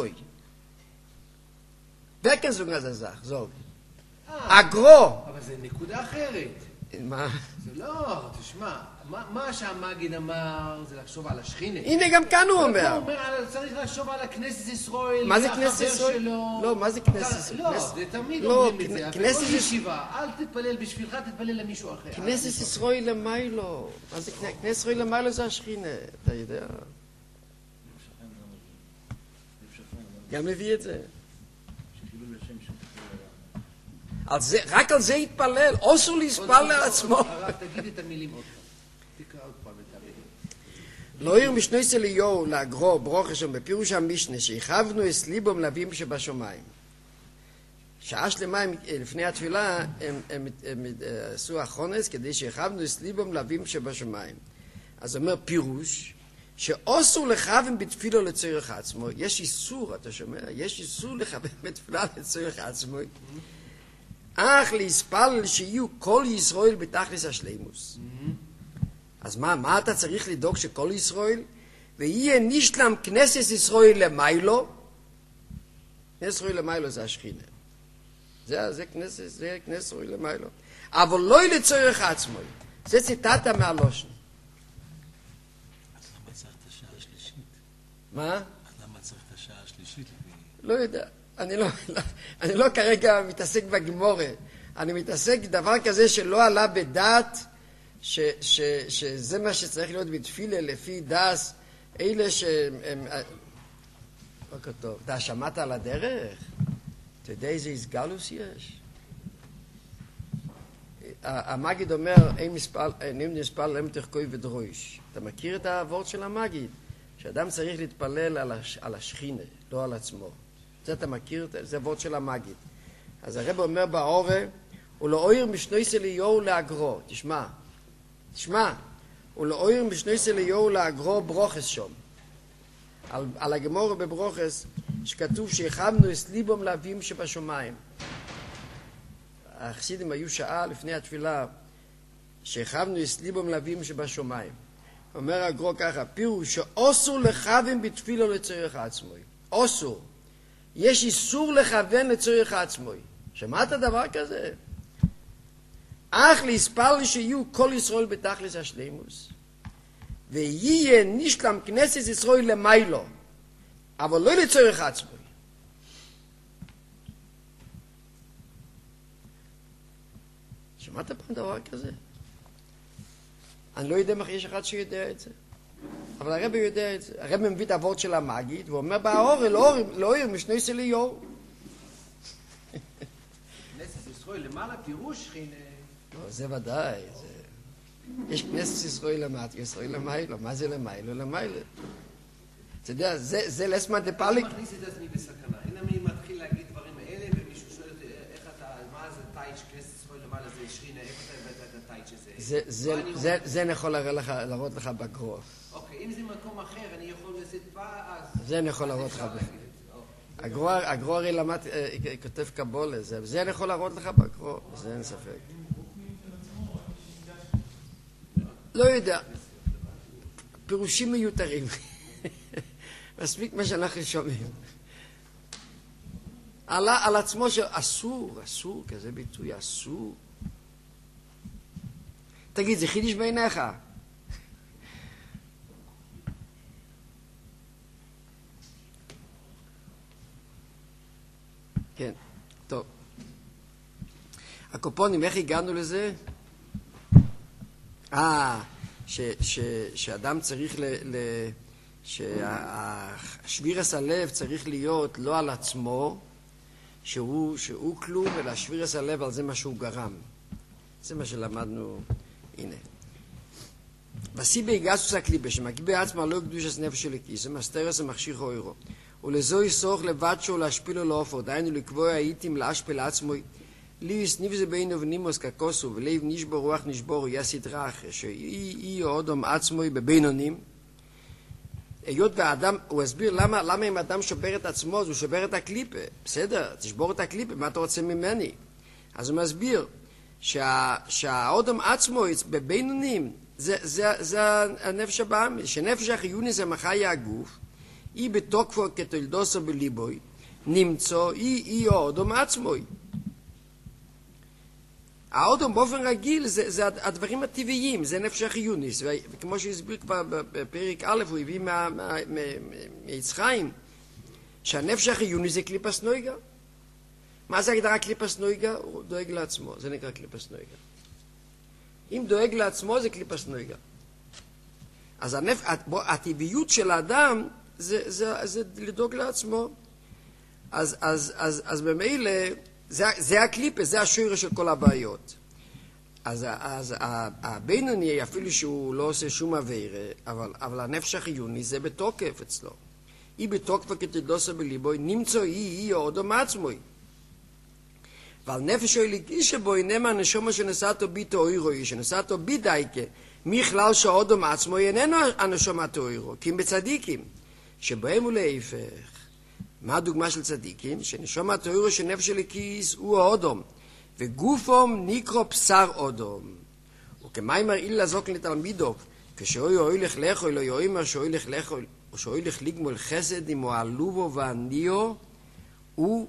וכן זוג הזה זך, זוג. אגרו. אבל זה נקודה אחרת. מה? זה לא, תשמע, מה, מה שהמגיד אמר זה לחשוב על השכינה. הנה גם כאן הוא אומר. הוא אומר, צריך לחשוב על הכנסת ישראל. מה זה כנסת ישראל? שלו. לא, מה זה כנסת ישראל? לא, זה תמיד לא, אומרים את זה. כנסת בכל ישיבה, אל תתפלל בשבילך, תתפלל למישהו אחר. כנסת ישראל למיילו. מה זה כנסת ישראל למיילו? זה השכינה, אתה יודע. גם מביא את זה. על זה, רק על זה יתפלל, אוסור להספל לעצמו. הרב, תגיד את המילים עוד פעם. תקרא עוד פעם את המילים. לא עיר משנויס אליהו לאגרו ברוכס שם בפירוש המשנה שהרחבנו אסליבום לבים שבשמיים. שעה שלמה הם, לפני התפילה הם, הם, הם, הם, הם עשו החונס כדי שהרחבנו אסליבום לבים שבשמיים. אז אומר פירוש שאוסור לכוון בתפילו לצורך עצמו. יש איסור, אתה שומע? יש איסור לכוון בתפילה לצורך עצמו. אך להספלל שיהיו כל ישראל בתכלס השלימוס. אז מה, מה אתה צריך לדאוג שכל ישראל? ויהיה נשלם כנסת ישראל למיילו. כנסת ישראל למיילו זה השכינה. זה, זה כנסת, זה כנסת ישראל למיילו. אבל לא לצורך עצמו. זה ציטטה מהלושן. אז למה צריך את השעה השלישית? מה? אז למה צריך את השעה השלישית? לא יודע. אני לא, לא, אני לא כרגע מתעסק בגמורה. אני מתעסק דבר כזה שלא עלה בדעת, ש, ש, שזה מה שצריך להיות בתפילה לפי דס, אלה שהם... לא כתוב. אתה שמעת על הדרך? אתה יודע איזה הסגלוס יש? המגיד אומר, אין מספל, אין מספל להם תחכוי ודרוש. אתה מכיר את העבוד של המגיד? שאדם צריך להתפלל על, הש, על השכינה, לא על עצמו. זה אתה מכיר, זה עבוד של המגיד. אז הרב אומר באורה, ולאויר משנויס אליהו לאגרו. תשמע, תשמע, ולאויר משנויס אליהו לאגרו ברוכס שום. על, על הגמור בברוכס, שכתוב שהרחבנו את ליבם לאביהם שבשמיים. החסידים היו שעה לפני התפילה שהרחבנו את ליבם לאביהם שבשמיים. אומר הגרו ככה, פירוש שאוסור לכוון בתפילו לצורך עצמוי. אוסור. יש איסור לכוון לצורך עצמוי. שמעת דבר כזה? אך להספל שיהיו כל ישראל בתכלס השלימוס, ויהיה נשלם כנסת ישראל למיילו, אבל לא לצורך עצמוי. שמעת פעם דבר כזה? אני לא יודע מה יש אחד שיודע את זה, אבל הרב יודע את זה. הרב מביא את העבוד של המגיד ואומר באור אל אור לא יהיה משני סליור. כנסת ישראל למעלה פירוש שכינה. לא, זה ודאי. זה... יש כנסת ישראל למטה, ישראל למיילו. מה זה למיילו? למיילו. אתה יודע, זה, זה לסמן דפליק. אני מכניס את עצמי בסכנה. הנה אני מתחיל להגיד דברים האלה, ומישהו שואל אותי, איך אתה, מה זה טייץ' כנסת ישראל למעלה, זה שכינה, איך אתה הבאת את הטייץ' הזה? זה, זה, זה, זה אני יכול להראות לך בגרוף. אוקיי, אם זה מקום אחר, אני יכול לעשות פעם, אז... זה אני יכול להראות לך בגרוף. הגרור הרי למד, כותב קבולה, זה אני יכול להראות לך בגרוף, זה אין ספק. לא יודע, פירושים מיותרים. מספיק מה שאנחנו שומעים. על, על עצמו שאסור, אסור, כזה ביטוי, אסור. תגיד, זה חידש בעיניך? כן, טוב. הקופונים, איך הגענו לזה? אה, ש, ש, שאדם צריך ל... ל שהשבירס הלב צריך להיות לא על עצמו, שהוא, שהוא כלום, אלא שבירס הלב על זה מה שהוא גרם. זה מה שלמדנו, הנה. וסיבי גסוס הקליפה, שמקביע עצמה לא קדושת נפש של הכיס, מסתרס המכשיר אוירו. ולזו יסוך לבד שהוא להשפילו לאופו, דיינו לקבוע הייתים להשפיל עצמו, ליס נבזה בינו ונימוס ככוסו, ולב נשבור רוח נשבור, יסית רח, שאי אודום עצמו בבינונים, היות והאדם, הוא הסביר למה, למה אם אדם שובר את עצמו, אז הוא שובר את הקליפה. בסדר, תשבור את הקליפה, מה אתה רוצה ממני? אז הוא מסביר שה, שהאודם עצמו בבינונים, זה, זה, זה הנפש הבאמי, שנפש החיוני זה מחיה הגוף, היא בתוקפו כתולדוסו בליבוי, נמצא, היא, היא האודם עצמו. האודם באופן רגיל זה, זה הדברים הטבעיים, זה נפש החיוניס, וכמו שהסביר כבר בפרק א', הוא הביא מעץ חיים, שהנפש החיוניס זה קליפס נויגה. מה זה הגדרה קליפס נויגה? הוא דואג לעצמו, זה נקרא קליפס נויגה. אם דואג לעצמו זה קליפס נויגה. אז הנפ... הטבעיות של האדם זה, זה, זה לדאוג לעצמו. אז, אז, אז, אז במילא, זה, זה הקליפס, זה השורש של כל הבעיות. אז, אז הבינוני, אפילו שהוא לא עושה שום עבירה, אבל, אבל הנפש החיוני זה בתוקף אצלו. היא בתוקף כתדוסה בליבוי, נמצא היא, היא אודום עצמוי. ועל נפש היליקי שבו אינמה הנשומה שנסעתו ביתו אוירוי, שנסעתו בידייקה, מכלל שהאודום עצמו איננו הנשומת אוירו, כי הם בצדיקים, שבהם הוא להיפך. מה הדוגמה של צדיקים? שנשומת אוירו של נפש היליקי הוא האודום, וגופום נקרו בשר אודום. וכמיימר איל לזוק לתלמידו, כשאוי אוי לך לכו, לא יאמר שאוי לך לכו, או שאוי לך לגמול חסד עם העלובו והניו, הוא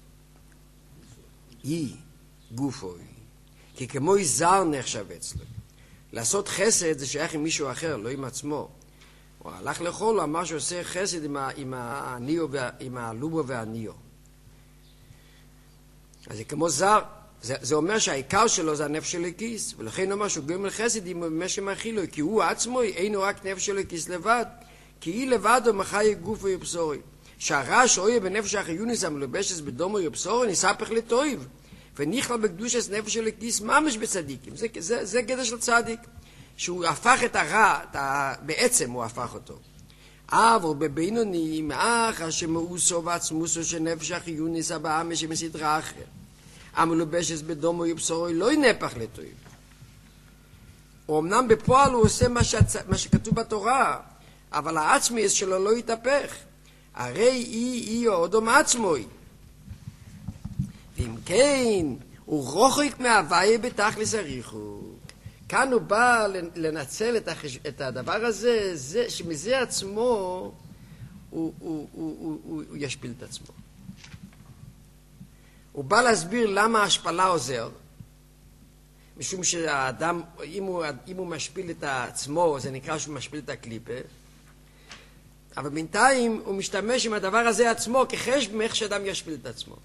היא גופוי. כי כמו זר נחשב אצלו. לעשות חסד זה שייך עם מישהו אחר, לא עם עצמו. הוא הלך לחול, הוא אמר שעושה חסד עם, ה, עם, הניו, עם הלובו והניו. אז זה כמו זר. זה, זה אומר שהעיקר שלו זה הנפש של הכיס, ולכן הוא אומר שהוא גומל חסד עם מה שמאכילו, כי הוא עצמו אינו רק נפש של הכיס לבד, כי היא לבד הוא מחי גופו יבשורי. שהרש רואה בנפש החיוניס המלובשת בדומו יבשורי, נספך לטויב, ונכלל בקדושת נפש של הכיס ממש בצדיקים. זה, זה, זה גדר של צדיק, שהוא הפך את הרע, את ה... בעצם הוא הפך אותו. אבל בבינונים, אך השמאוסו ועצמוסו של נפש החיוניס הבאה שמסדרה אחרת. המלובשת בדומו יבשורי לא ינפח לטויב. אמנם בפועל הוא עושה מה, שצ... מה שכתוב בתורה, אבל העצמי שלו לא יתהפך. הרי היא היא אודום עצמוי. ואם כן, הוא רוחק מהוויה בתכלס הריחוק. כאן הוא בא לנצל את, החש... את הדבר הזה, זה, שמזה עצמו הוא, הוא, הוא, הוא, הוא, הוא ישפיל את עצמו. הוא בא להסביר למה ההשפלה עוזר, משום שהאדם, אם הוא, אם הוא משפיל את עצמו, זה נקרא שהוא משפיל את הקליפה, אבל בינתיים הוא משתמש עם הדבר הזה עצמו כחשב מאיך שאדם ישפיל את עצמו.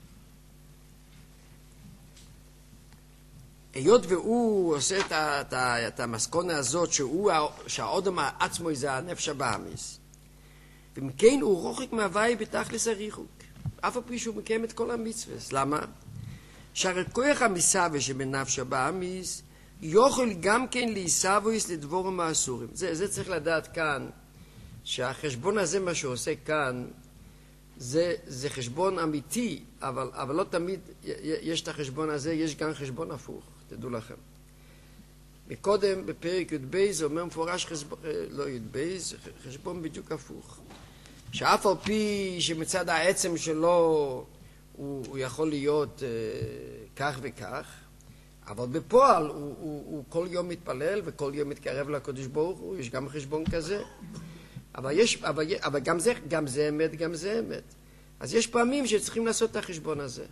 היות והוא עושה את, את, את המסקונה הזאת שהוא, שהאודם עצמו זה הנפש הבאמיס, ומכן הוא רוחק מהוויה בתכלס הריחוק, אף על פי שהוא מקיים את כל המצוות. למה? שהרי כוח המסווה שבנפש הבאמיס יוכל גם כן להיסבויס לדבורים האסורים. זה, זה צריך לדעת כאן, שהחשבון הזה, מה שעושה כאן, זה, זה חשבון אמיתי, אבל, אבל לא תמיד יש את החשבון הזה, יש גם חשבון הפוך, תדעו לכם. מקודם, בפרק י"ב, זה אומר מפורש חשבון, לא י"ב, זה חשבון בדיוק הפוך. שאף על פי שמצד העצם שלו הוא, הוא יכול להיות אה, כך וכך, אבל בפועל הוא, הוא, הוא כל יום מתפלל וכל יום מתקרב לקדוש ברוך הוא, יש גם חשבון כזה. אבל, יש, אבל, אבל גם, זה, גם זה אמת, גם זה אמת. אז יש פעמים שצריכים לעשות את החשבון הזה.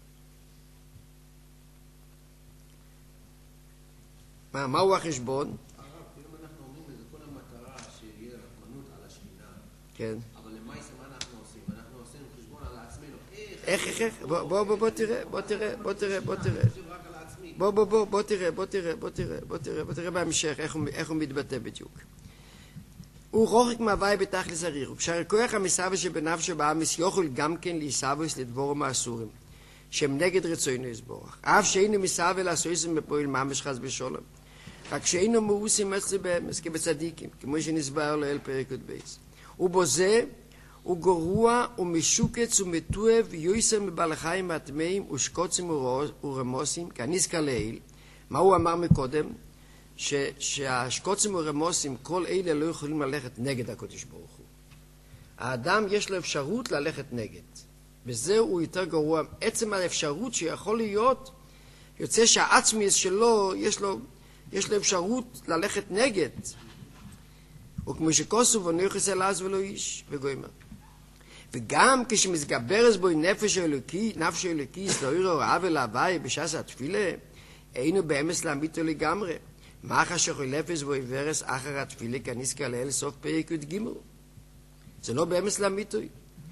מה, מהו החשבון? הרב, אם אנחנו אומרים לזה כל המטרה שיהיה רחמנות על השכינה, כן. אבל למעשה מה אנחנו עושים? אנחנו עושים חשבון על עצמנו. איך, איך, איך? בוא, בוא, בוא, בוא תראה, בוא תראה, בוא תראה, בוא תראה. רק על עצמי. בוא, בוא, בוא, בוא תראה, בוא תראה, בוא תראה, בוא תראה, בוא תראה בהמשך איך הוא, איך הוא מתבטא בדיוק. הוא רוחק מהוויה בתכלס הריחוק, שהרי כוח המסווה שבנפשו באמיס יוכל גם כן להיסבוס לדבורים האסורים, שהם נגד רצונו יסבורך. אף שאינו מסווה לעשויסם בפועל ממש חס ושלום, רק שאינו מאוסים אצלי באמס כבצדיקים, כמו שנסבר לאל פרק י"ב. ובזה הוא גרוע ומשוקץ ומתועב יויסר מבעלי חיים הטמאים ושקוצים ורמוסים, כנזכר לעיל. מה הוא אמר מקודם? ש, שהשקוצים ורמוסים, כל אלה לא יכולים ללכת נגד הקדוש ברוך הוא. האדם יש לו אפשרות ללכת נגד. וזה הוא יותר גרוע. עצם האפשרות שיכול להיות, יוצא שהעצמיס שלו, יש לו, יש לו אפשרות ללכת נגד. וכמו שכוסו ונכס אל אז ולא איש, וגוימה. וגם כשמסגברס בו נפש אלוקי, נפש אלוקי, סלויר הוראה ולהווי בשעס התפילה, אינו באמס להמיתו לגמרי. מה חשך אלפס בו עיברס אחר התפילה כנזכר לאל סוף פרק י"ג. זה לא באמס להמיתוי.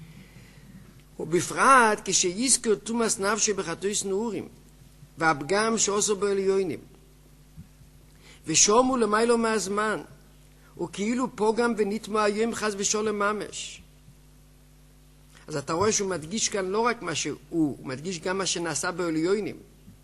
ובפרט כשיזכר תומאס נפשי בחטויס נעורים, והפגם שעושו בו עליונים, ושומו למיילו מהזמן, וכאילו פוגם ונטמע היום חס ושלום ממש. אז אתה רואה שהוא מדגיש כאן לא רק מה שהוא, הוא מדגיש גם מה שנעשה בעליונים.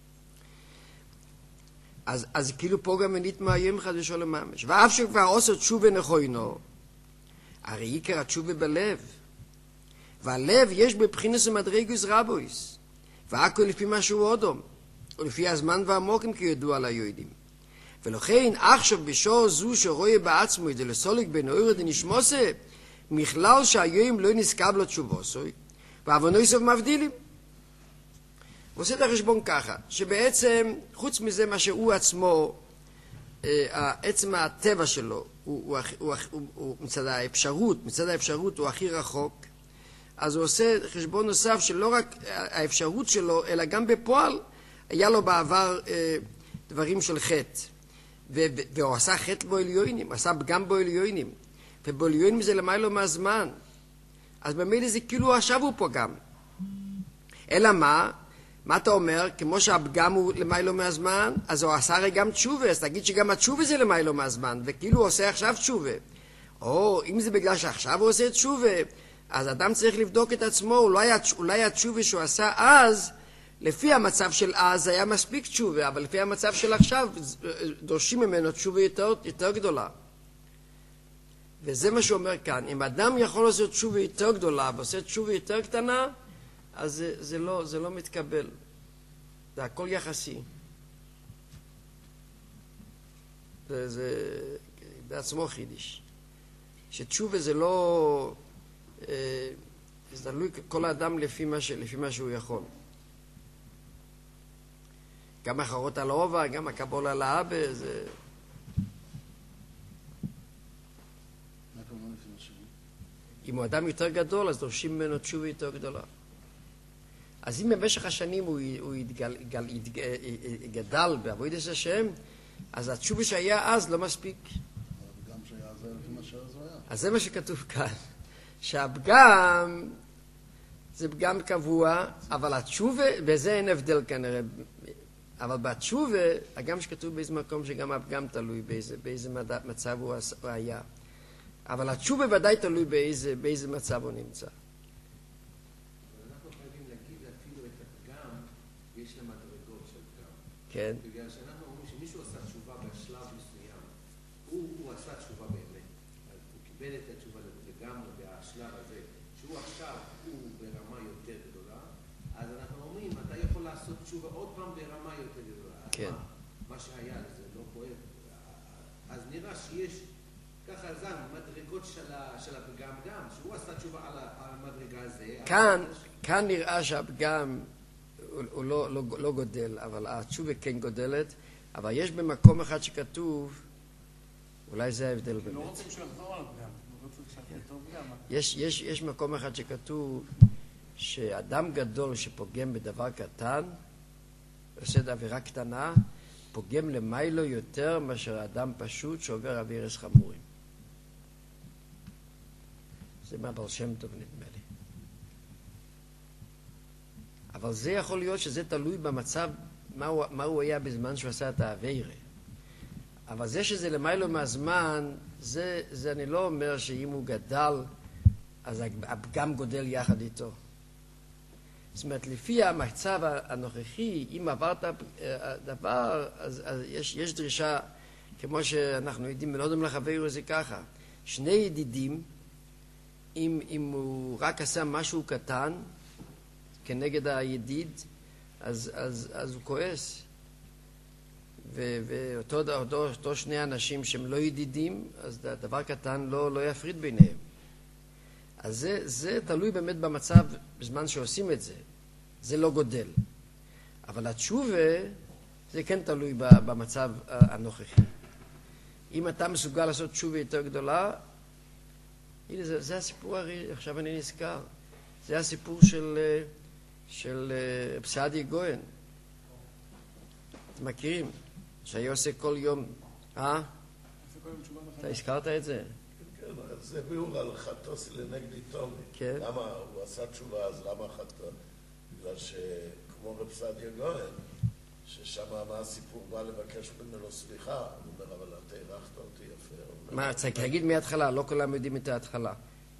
אז, אז כאילו פוגם ונטמע היום חס ושלום ממש. ואף שכבר עושה תשובה נכוינו, הרי עיקר התשובה בלב. והלב יש בבחינס ומדרגוס רבויס, והכל לפי מה שהוא אודום, ולפי הזמן והמוקים כידוע ליהודים. ולכן עכשיו בשור זו שרואה בעצמו את זה לסולק בין אויר דנשמוסה, מכלל שהיום לא נזכב לו תשובוסוי, ועוונוי סוף מבדילים. הוא עושה את החשבון ככה, שבעצם חוץ מזה מה שהוא עצמו, עצם הטבע שלו, הוא, הוא, הוא, הוא, הוא, מצד האפשרות, מצד האפשרות הוא הכי רחוק, אז הוא עושה חשבון נוסף שלא רק האפשרות שלו, אלא גם בפועל היה לו בעבר אה, דברים של חטא. ו- ו- והוא עשה חטא בו עליונים, עשה פגם בו עליונים. ובו עליונים זה למיילו מהזמן. אז במילא זה כאילו עכשיו הוא פגם. אלא מה? מה אתה אומר? כמו שהפגם הוא למיילו מהזמן, אז הוא עשה הרי גם תשובה, אז תגיד שגם התשובה זה למיילו מהזמן, וכאילו הוא עושה עכשיו תשובה. או אם זה בגלל שעכשיו הוא עושה תשובה, אז אדם צריך לבדוק את עצמו, אולי, אולי התשובה שהוא עשה אז, לפי המצב של אז היה מספיק תשובה, אבל לפי המצב של עכשיו דורשים ממנו תשובה יותר, יותר גדולה. וזה מה שהוא אומר כאן, אם אדם יכול לעשות תשובה יותר גדולה ועושה תשובה יותר קטנה, אז זה, זה, לא, זה לא מתקבל. זה הכל יחסי. זה, זה בעצמו חידיש. שתשובה זה לא... זה תלוי כל האדם לפי מה, ש... לפי מה שהוא יכול. גם החרות על הרובע, גם הקבול על האבא, זה... מה כמובן לפי מה שהוא? אם הוא אדם יותר גדול, אז דורשים ממנו תשובה יותר גדולה. אז אם במשך השנים הוא, הוא יתגל, יתגל, יתגל, יגדל בעבודת השם, אז התשובה שהיה אז לא מספיק. גם שהיה זה לפי מה שאז הוא היה. אז זה מה שכתוב כאן, שהפגם זה פגם קבוע, אבל התשובה, בזה אין הבדל כנראה, אבל בתשובה, הגם שכתוב באיזה מקום שגם הפגם תלוי באיזה, באיזה מצב הוא היה. אבל התשובה ודאי תלוי באיזה, באיזה מצב הוא נמצא. אנחנו חייבים להגיד אפילו את הפגם, יש לה מדרגות של פגם. כן. בגלל שאנחנו אומרים שמישהו עשה תשובה בשלב מסוים, הוא, הוא עשה תשובה באמת. הוא קיבל את התשובה לגמרי בשלב הזה, שהוא עכשיו הוא ברמה יותר גדולה, אז אנחנו אומרים, אתה יכול לעשות תשובה עוד פעם ברמה יותר גדולה. כן. מה, מה שהיה לזה לא כואב. אז נראה שיש ככה זה מדרגות של, ה, של הפגם גם, שהוא עשה תשובה על, ה, על המדרגה הזה. כאן, כאן נראה שהפגם הוא, הוא לא, לא, לא גודל, אבל התשובה כן גודלת, אבל יש במקום אחד שכתוב, אולי זה ההבדל באמת. לא רוצים שיחזור על הפגם, לא צריך שיחזור פגם. יש, יש, יש מקום אחד שכתוב שאדם גדול שפוגם בדבר קטן, עושה עבירה קטנה, פוגם למיילו יותר מאשר אדם פשוט שעובר עבירות חמורים. זה מהבעל שם טוב נדמה לי. אבל זה יכול להיות שזה תלוי במצב, מה הוא, מה הוא היה בזמן שהוא עשה את העבירה. אבל זה שזה למיילו מהזמן, זה, זה אני לא אומר שאם הוא גדל, אז הפגם גודל יחד איתו. זאת אומרת, לפי המצב הנוכחי, אם עברת דבר, אז, אז יש, יש דרישה, כמו שאנחנו יודעים, לא יודעים לחבר זה ככה. שני ידידים, אם, אם הוא רק עשה משהו קטן, כנגד הידיד, אז, אז, אז הוא כועס. ו, ואותו אותו, אותו שני אנשים שהם לא ידידים, אז דבר קטן לא, לא יפריד ביניהם. אז זה, זה תלוי באמת במצב בזמן שעושים את זה. זה לא גודל. אבל התשובה, זה כן תלוי במצב הנוכחי. אם אתה מסוגל לעשות תשובה יותר גדולה, הנה, זה, זה הסיפור, עכשיו אני נזכר. זה הסיפור של, של סעדיה גויין. אתם מכירים? שהיה עושה כל יום, אה? אתה הזכרת את זה? כן, זה ביאור על חטוס לנגדי תומי. כן. למה הוא עשה תשובה, אז למה חטוס? בגלל שכמו רב סעדיה גויין, ששם מה הסיפור בא לבקש ממנו סליחה, הוא אומר, אבל אתה אירחת אותי יפה. מה, צריך להגיד מההתחלה, לא כולם יודעים את ההתחלה.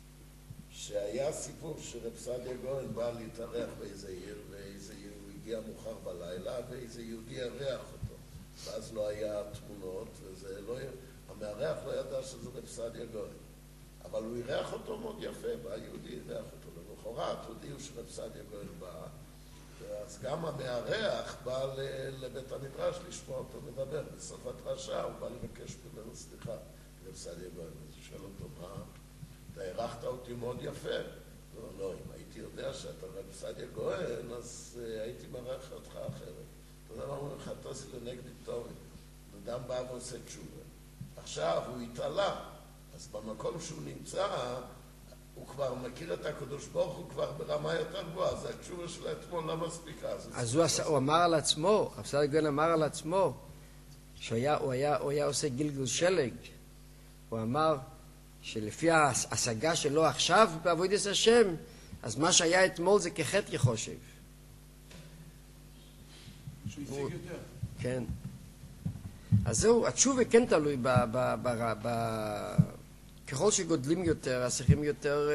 שהיה סיפור שרב סעדיה גויין בא להתארח באיזה עיר, ואיזה עיר הוא הגיע מאוחר בלילה, ואיזה יהודי אירח אותו. ואז לא היה תמונות, וזה לא... המארח לא ידע שזה רב סעדיה גויין. אבל הוא אירח אותו מאוד יפה, בא יהודי אירח אותו. למחרת הודיעו שרב סעדיה גויין בא, אז גם המארח בא לבית המדרש לשמוע אותו מדבר. בסוף הדרשה הוא בא לבקש ממנו סליחה, רב סעדיה גויין. אז הוא שואל אותו, מה? אתה אירחת אותי מאוד יפה. לא, לא, אם הייתי יודע שאתה רב סעדיה גויין, אז הייתי מארח אותך אחרת. אתה יודע מה הוא אומר, חטוס לנגדי תומי. אדם בא ועושה תשובה. עכשיו הוא התעלה, אז במקום שהוא נמצא, הוא כבר מכיר את הקדוש ברוך הוא כבר ברמה יותר גבוהה, אז התשובה של אתמול לא מספיקה. אז הוא, עשה, הוא אמר על עצמו, רב סעדיה גויין אמר על עצמו, שהוא היה, הוא היה, הוא היה עושה גלגול שלג. הוא אמר שלפי ההשגה שלו עכשיו בעבודת השם, אז מה שהיה אתמול זה כחטא יחושב. שהוא השיג יותר. כן. אז זהו, התשובה כן תלוי ב... ב, ב, ב ככל שגודלים יותר, השכים יותר...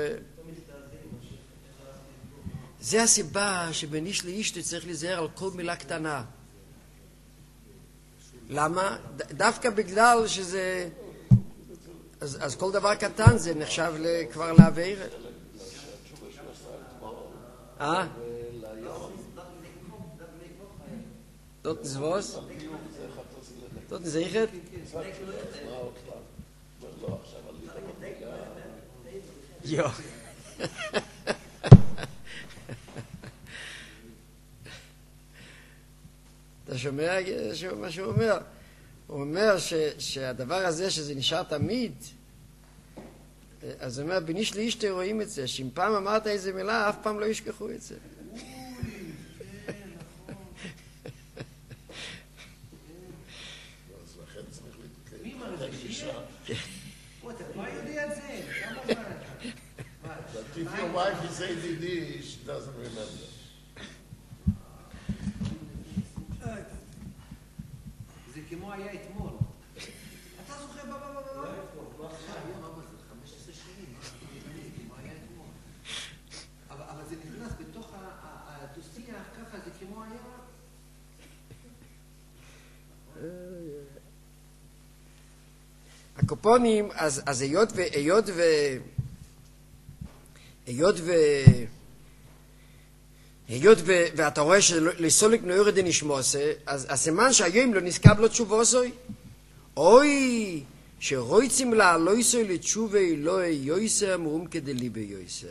זה הסיבה שבין איש לאיש צריך להיזהר על כל מילה קטנה. למה? דווקא בגלל שזה... אז, אז כל דבר קטן זה נחשב כבר לעבירה. אה? דות נזבוס? דות נזייכת? יו. אתה שומע מה שהוא אומר? הוא אומר ש, שהדבר הזה, שזה נשאר תמיד, אז הוא אומר, בניש לאישתי רואים את זה, שאם פעם אמרת איזה מילה, אף פעם לא ישכחו את זה. But if your wife is A D D, she doesn't remember. זה כמו היה אתמול. אתה זוכר בבא בבא? היום אבא זה חמש עשרה שנים. זה כמו היה אתמול. אבל זה נכנס בתוך הדו-שיח, ככה זה כמו היה. הקופונים, אז, אז היות ו... היות ו... היות ו... היות ו... ואתה רואה שלסולק נוירא דנשמוסה, אז הסימן שהיום לא נזכב לו תשובוסוי. אוי, שרויצים לעלויסוי לתשובי לא יויסר מרום כדליבי יויסר.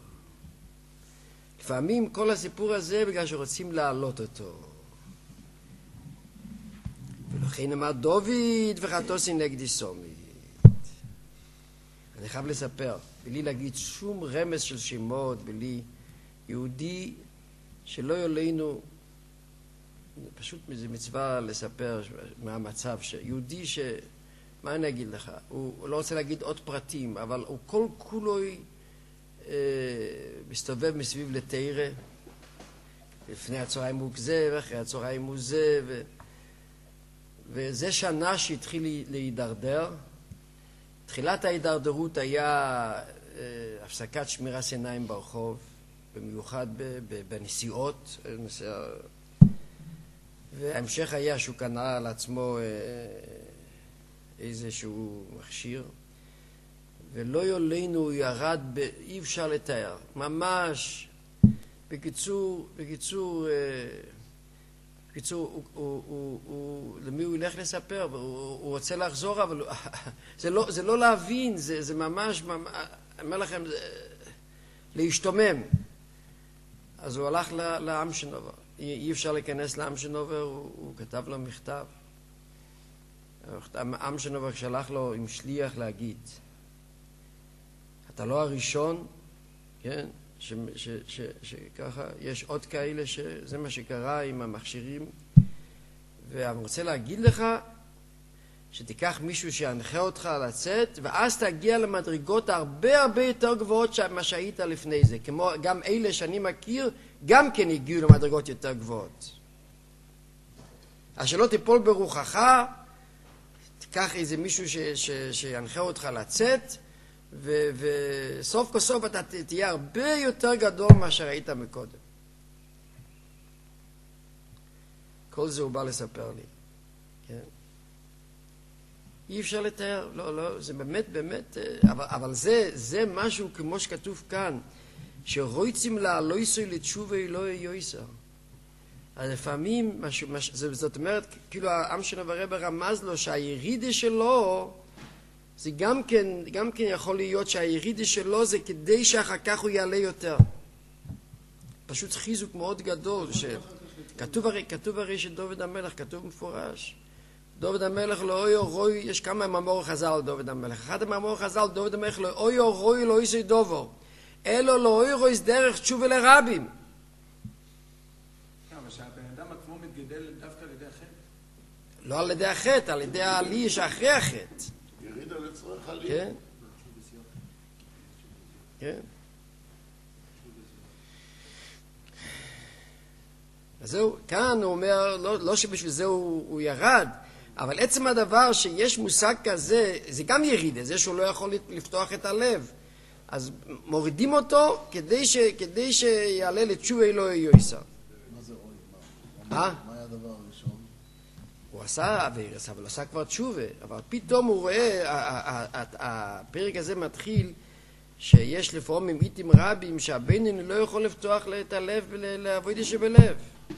לפעמים כל הסיפור הזה בגלל שרוצים להעלות אותו. ולכן אמר דוד וחטוסי נגדי סומית. אני חייב לספר, בלי להגיד שום רמז של שמות, בלי יהודי שלא יולנו, פשוט זה מצווה לספר מה המצב, יהודי ש... מה אני אגיד לך? הוא לא רוצה להגיד עוד פרטים, אבל הוא כל כולו אה, מסתובב מסביב לתירה, לפני הצהריים הוא זה, ואחרי הצהריים הוא זה, ו... וזה שנה שהתחיל להידרדר. תחילת ההידרדרות היה אה, הפסקת שמירת עיניים ברחוב, במיוחד ב- ב- בנסיעות, וההמשך היה שהוא קנה על עצמו אה, איזשהו מכשיר, ולא יולנו הוא ירד, ב- אי אפשר לתאר, ממש, בקיצור, בקיצור, אה, בקיצור, הוא, הוא, הוא, הוא, למי הוא ילך לספר? הוא, הוא רוצה לחזור, אבל זה לא, זה לא להבין, זה, זה ממש, ממש, אני אומר לכם, זה, להשתומם. אז הוא הלך לאמשנובר. אי, אי אפשר להיכנס לאמשנובר, הוא, הוא כתב לו מכתב. אמשנובר שלח לו עם שליח להגיד, אתה לא הראשון, כן? ש, ש, ש, שככה, יש עוד כאלה שזה מה שקרה עם המכשירים, ואני רוצה להגיד לך שתיקח מישהו שינחה אותך לצאת, ואז תגיע למדרגות הרבה הרבה יותר גבוהות ממה שהיית לפני זה, כמו גם אלה שאני מכיר, גם כן הגיעו למדרגות יותר גבוהות. אז שלא תיפול ברוחך, תיקח איזה מישהו ש, ש, שינחה אותך לצאת, ו- וסוף כל סוף אתה תהיה הרבה יותר גדול ממה שראית מקודם. כל זה הוא בא לספר לי. כן? אי אפשר לתאר, לא, לא, זה באמת, באמת, אבל, אבל זה, זה משהו כמו שכתוב כאן, שרויצים לה לא יסוי לתשובי לא יויסר. אז לפעמים, משהו, משהו, זאת אומרת, כאילו העם שנברא רמז לו שהירידה שלו, זה גם כן, גם כן יכול להיות שהירידה שלו זה כדי שאחר כך הוא יעלה יותר. פשוט חיזוק מאוד גדול. כתוב הרי, כתוב הרי שדוד המלך, כתוב מפורש. דוד המלך לא אוי רוי, יש כמה מאמור חז"ל על דוד המלך. אחד המאמור חז"ל, דוד המלך לא אוי רוי לא יעשה דובר. אלו לא אוי רוי דרך תשובה לרבים. אבל שהבן אדם עצמו מתגדל דווקא על ידי החטא? לא על ידי החטא, על ידי העלי שאחרי החטא. ירידה לצורך עלי. כן. כן. אז זהו, כאן הוא אומר, לא, לא שבשביל זה הוא, הוא ירד, אבל עצם הדבר שיש מושג כזה, זה גם ירידה, זה שהוא לא יכול לפתוח את הלב. אז מורידים אותו כדי, ש, כדי שיעלה לתשובה אלוהי יויסר. מה זה אוי? מה? מה היה הדבר הראשון? הוא עשה אבירס, אבל עשה כבר תשובה. אבל פתאום הוא רואה, הפרק הזה מתחיל, שיש לפעמים איתים רבים, שהביננו לא יכול לפתוח את הלב לעבודה שבלב.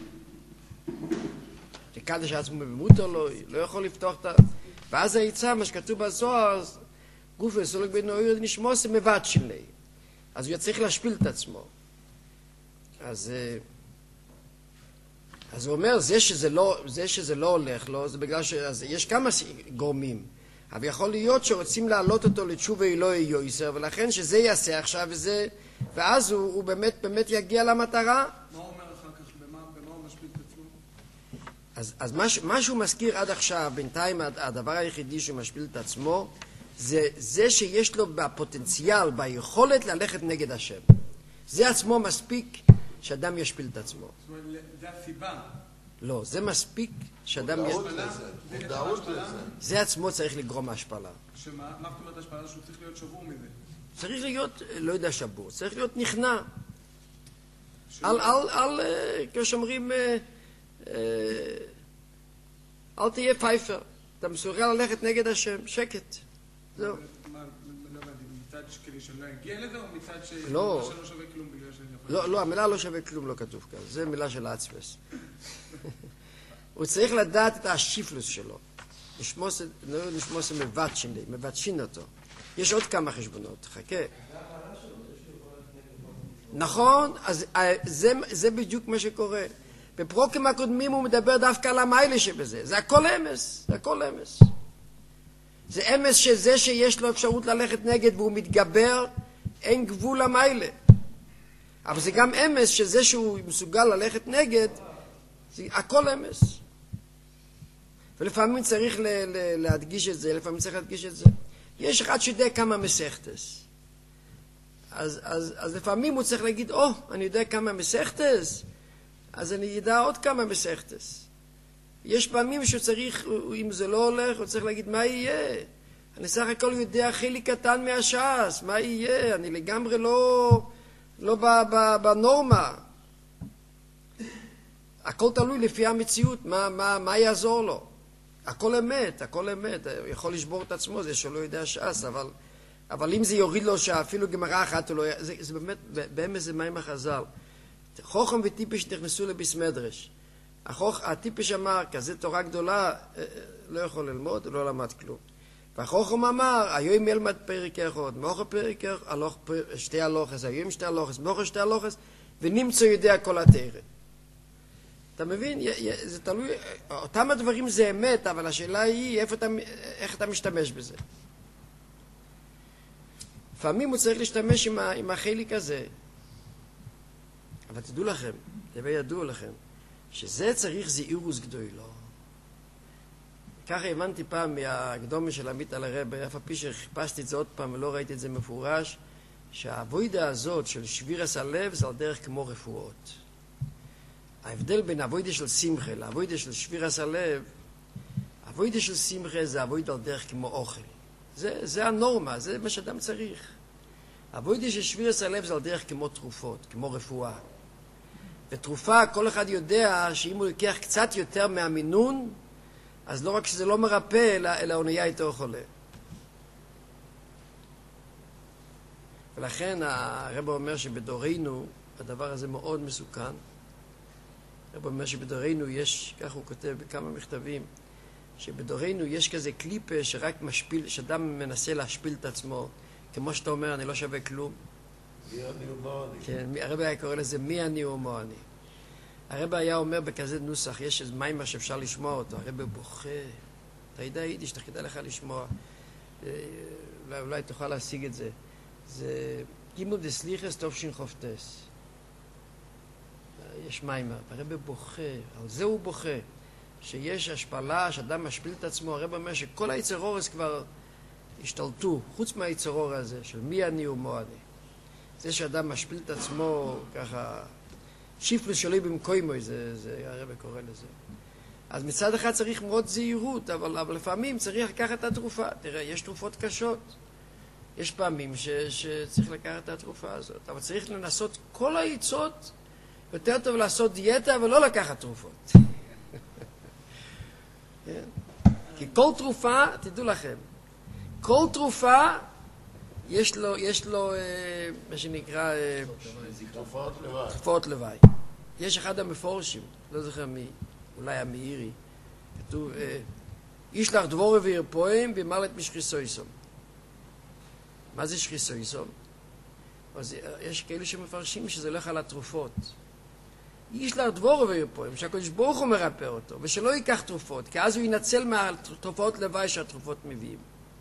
שקדש עצמו במותר לו, לא יכול לפתוח את ה... ואז היצא, מה שכתוב בזוהר, גוף וסולק בין נויר נשמוס מבט שלי. אז הוא צריך להשפיל את עצמו. אז, אז הוא אומר, זה שזה לא, זה שזה לא הולך לו, זה בגלל שיש כמה גורמים. אבל יכול להיות שרוצים להעלות אותו לתשובה אלוהי יויסר, ולכן שזה יעשה עכשיו וזה, ואז הוא, הוא באמת, באמת יגיע למטרה. מה הוא אומר אחר כך? במה, במה הוא משפיל את עצמו? אז, אז מה, מה שהוא מזכיר עד עכשיו, בינתיים הדבר היחידי שהוא משפיל את עצמו, זה, זה שיש לו בפוטנציאל, ביכולת ללכת נגד השם. זה עצמו מספיק שאדם ישפיל את עצמו. זאת אומרת, זה הסיבה. לא, זה מספיק שאדם... מודעות יש... לזה, מודעות לזה. זה עצמו צריך לגרום השפלה. שמה? מה זאת אומרת השפלה? שהוא צריך להיות שבור מזה. צריך להיות, לא יודע שבור, צריך להיות נכנע. אל, אל, אל, כמו שאומרים, אל תהיה פייפר. אתה מסוגל ללכת נגד השם, שקט. זהו. מה, לא הבנתי, מצד כדי שאני לא אגיע לזה, או מצד לא. שלא שווה כלום בגלל שאני יכול... לא, לא, המילה לא שווה כלום לא כתוב כאן. זה מילה של האצפס. הוא צריך לדעת את השיפלוס שלו. נשמוס, לא נשמוס מבטשין לי, מבטשין אותו. יש עוד כמה חשבונות, חכה. נכון, אז זה, זה בדיוק מה שקורה. בפרוקים הקודמים הוא מדבר דווקא על המיילה שבזה. זה הכל אמס, זה הכל אמס. זה אמס שזה שיש לו אפשרות ללכת נגד והוא מתגבר, אין גבול למיילה. אבל זה גם אמס שזה שהוא מסוגל ללכת נגד, זה הכל אמס. ולפעמים צריך ל- ל- להדגיש את זה, לפעמים צריך להדגיש את זה. יש אחד שיודע כמה מסכתס. אז, אז, אז לפעמים הוא צריך להגיד, או, oh, אני יודע כמה מסכתס, אז אני ידע עוד כמה מסכתס. יש פעמים שצריך, אם זה לא הולך, הוא צריך להגיד, מה יהיה? אני סך הכל יודע חלק קטן מהש"ס, מה יהיה? אני לגמרי לא, לא ב, ב, בנורמה. הכל תלוי לפי המציאות, מה, מה, מה יעזור לו? הכל אמת, הכל אמת. הוא יכול לשבור את עצמו, זה שלא יודע ש"ס, אבל, אבל אם זה יוריד לו שאפילו גמרא אחת, לא, זה, זה באמת, באמת זה מים החז"ל. חוכם וטיפש נכנסו לביסמדרש. החוכ, הטיפש אמר, כזה תורה גדולה, לא יכול ללמוד, לא למד כלום. והחוכם אמר, היום ילמד פרק אחד, מאוחר פרק אחד, הלוך, שתי הלוכס, היום שתי הלוכס, מאוחר שתי הלוכס, ונמצא יודע כל התורה. אתה מבין? זה תלוי, אותם הדברים זה אמת, אבל השאלה היא איפה אתה, איך אתה משתמש בזה. לפעמים הוא צריך להשתמש עם, ה, עם החלק הזה. אבל תדעו לכם, תדעו ידעו לכם, שזה צריך זהירוס גדולה. ככה הבנתי פעם מהקדומה של עמית על הרב, אף פי שחיפשתי את זה עוד פעם ולא ראיתי את זה מפורש, שהאבוידה הזאת של שבירס הלב זה על דרך כמו רפואות. ההבדל בין האבוידה של שמחה לאבוידה של שבירס הלב, האבוידה של שמחה זה אבוידה על דרך כמו אוכל. זה, זה הנורמה, זה מה שאדם צריך. האבוידה של שבירס הלב זה על דרך כמו תרופות, כמו רפואה. ותרופה, כל אחד יודע שאם הוא לוקח קצת יותר מהמינון, אז לא רק שזה לא מרפא, אלא, אלא הוא נהיה יותר חולה. ולכן הרב אומר שבדורנו, הדבר הזה מאוד מסוכן. הרב אומר שבדורנו יש, כך הוא כותב בכמה מכתבים, שבדורנו יש כזה קליפה שרק משפיל, שאדם מנסה להשפיל את עצמו, כמו שאתה אומר, אני לא שווה כלום. מי אני ומה אני. כן, הרב היה קורא לזה מי אני ומה אני. הרב היה אומר בכזה נוסח, יש איזה מיימר שאפשר לשמוע אותו, הרב בוכה, אתה יודע יידיש, אתה כדאי לך לשמוע, אולי, אולי תוכל להשיג את זה. זה גימול דסליחס טוב שינחופטס. יש מיימר, הרב בוכה, על זה הוא בוכה, שיש השפלה, שאדם משפיל את עצמו, הרב אומר שכל היצרורס כבר השתלטו, חוץ מהיצרור הזה, של מי אני ומה אני. זה שאדם משפיל את עצמו ככה, שיפלוס שלי במקוימוי, זה, זה הרב קורא לזה. אז מצד אחד צריך מאוד זהירות, אבל, אבל לפעמים צריך לקחת את התרופה. תראה, יש תרופות קשות. יש פעמים ש, שצריך לקחת את התרופה הזאת. אבל צריך לנסות כל העיצות, יותר טוב לעשות דיאטה, אבל לא לקחת תרופות. כן? כי כל תרופה, תדעו לכם, כל תרופה, יש לו, יש לו, אה, מה שנקרא, אה, תופעות לוואי. תופעות לוואי. יש אחד המפורשים, לא זוכר מי, אולי המאירי, כתוב, אה, איש לך דבורה וירפוהם במלט משחיסויסום. מה זה שחיסויסום? אז יש כאלה שמפרשים שזה הולך על התרופות. יש לה דבור ויפוים, שהקדוש ברוך הוא מרפא אותו, ושלא ייקח תרופות, כי אז הוא ינצל מהתופעות לוואי שהתרופות מביאים.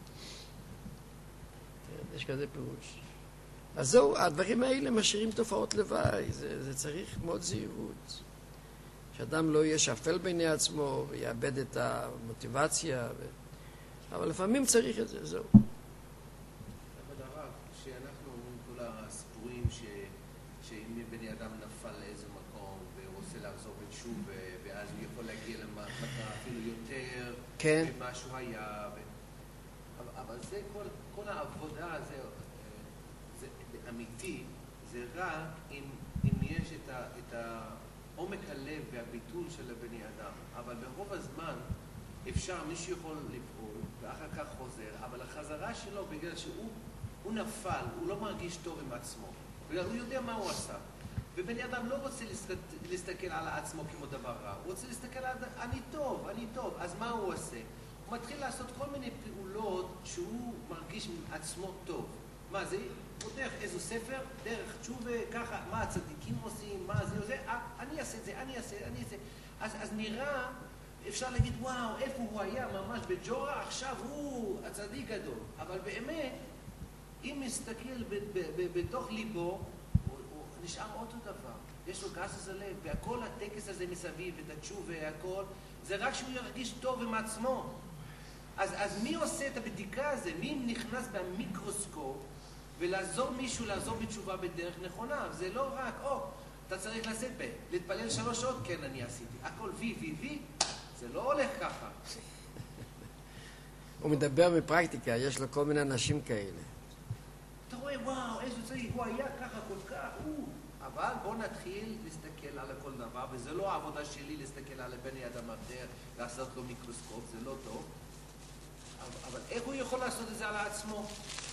יש כזה פירוש. אז זהו, הדברים האלה משאירים תופעות לוואי, זה, זה צריך מאוד זהירות. שאדם לא יהיה שפל בעיני עצמו, ויאבד את המוטיבציה, ו... אבל לפעמים צריך את זה, זהו. אבל הרב, שאנחנו אומרים כל הסיפורים ש... שאם בני אדם נפל לאיזה מקום, והוא רוצה לחזור בתשוב, ואז הוא יכול להגיע למטרה אפילו יותר, כן. ממה שהוא היה, ו... אבל, אבל זה כל, כל העבודה, זה, זה אמיתי, זה רק אם, אם יש את, ה, את העומק הלב והביטול של הבני אדם, אבל ברוב הזמן אפשר, מישהו יכול לפעול, ואחר כך חוזר, אבל החזרה שלו, בגלל שהוא הוא נפל, הוא לא מרגיש טוב עם עצמו, בגלל הוא יודע מה הוא עשה. ובני אדם לא רוצה להסתכל על עצמו כמו דבר רע, הוא רוצה להסתכל על אני טוב, אני טוב, אז מה הוא עושה? הוא מתחיל לעשות כל מיני פעולות שהוא מרגיש עם עצמו טוב. מה זה? הוא דרך איזו ספר, דרך תשובה, ככה, מה הצדיקים עושים, מה זה, זה, אה, אני אעשה את זה, אני אעשה, אני אעשה. אז, אז נראה, אפשר להגיד, וואו, איפה הוא היה ממש בג'ורה, עכשיו הוא הצדיק גדול. אבל באמת, אם מסתכל ב- ב- ב- בתוך ליבו, הוא, הוא נשאר אותו דבר. יש לו גס הלב, והכל הטקס הזה מסביב, את התשוב והכל, זה רק שהוא ירגיש טוב עם עצמו. אז, אז מי עושה את הבדיקה הזה? מי נכנס במיקרוסקופ ולעזור מישהו לעזור בתשובה בדרך נכונה? זה לא רק, או, אתה צריך לעשות ב... להתפלל שלוש שעות, כן, אני עשיתי. הכל וי, וי, וי, זה לא הולך ככה. הוא מדבר מפרקטיקה, יש לו כל מיני אנשים כאלה. אתה רואה, וואו, איזה צדיק, הוא היה ככה כל כך, הוא... אבל בוא נתחיל להסתכל על כל דבר, וזה לא העבודה שלי להסתכל על בני אדם אחר, לעשות לו מיקרוסקופ, זה לא טוב. אבל, אבל איך הוא יכול לעשות את זה על עצמו?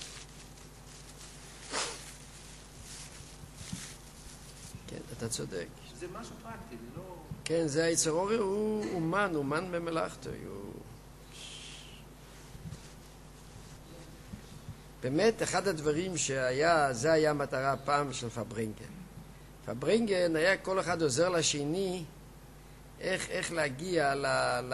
כן, אתה צודק. זה משהו פרקטי, זה לא... כן, זה היצר אורי, הוא אומן, אומן במלאכתו. הוא... באמת, אחד הדברים שהיה, זה היה המטרה הפעם של פברינגן. פברינגן היה כל אחד עוזר לשני איך, איך להגיע ל, ל,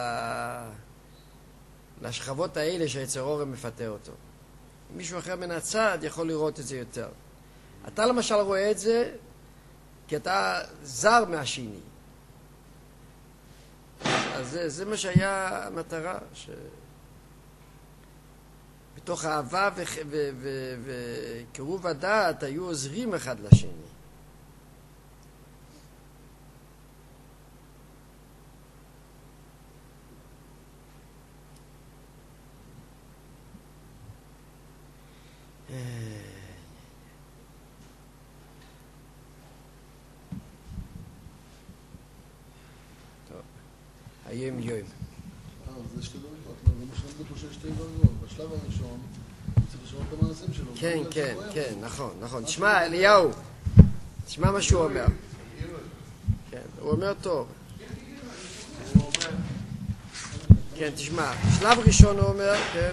לשכבות האלה שהיצר אורי מפתה אותו. מישהו אחר מן הצד יכול לראות את זה יותר. אתה למשל רואה את זה כי אתה זר מהשני. אז זה, זה מה שהיה המטרה, ש... בתוך האהבה וקירוב הדעת היו עוזרים אחד לשני. טוב, היום יום. זה שתי דברים, לא משנה בקושה שתי דברים. בשלב הראשון צריך לשמור את המעשים שלו. כן, כן, כן, נכון, נכון. תשמע, אליהו, תשמע מה שהוא אומר. כן, הוא אומר טוב. כן, תשמע, שלב ראשון הוא אומר, כן.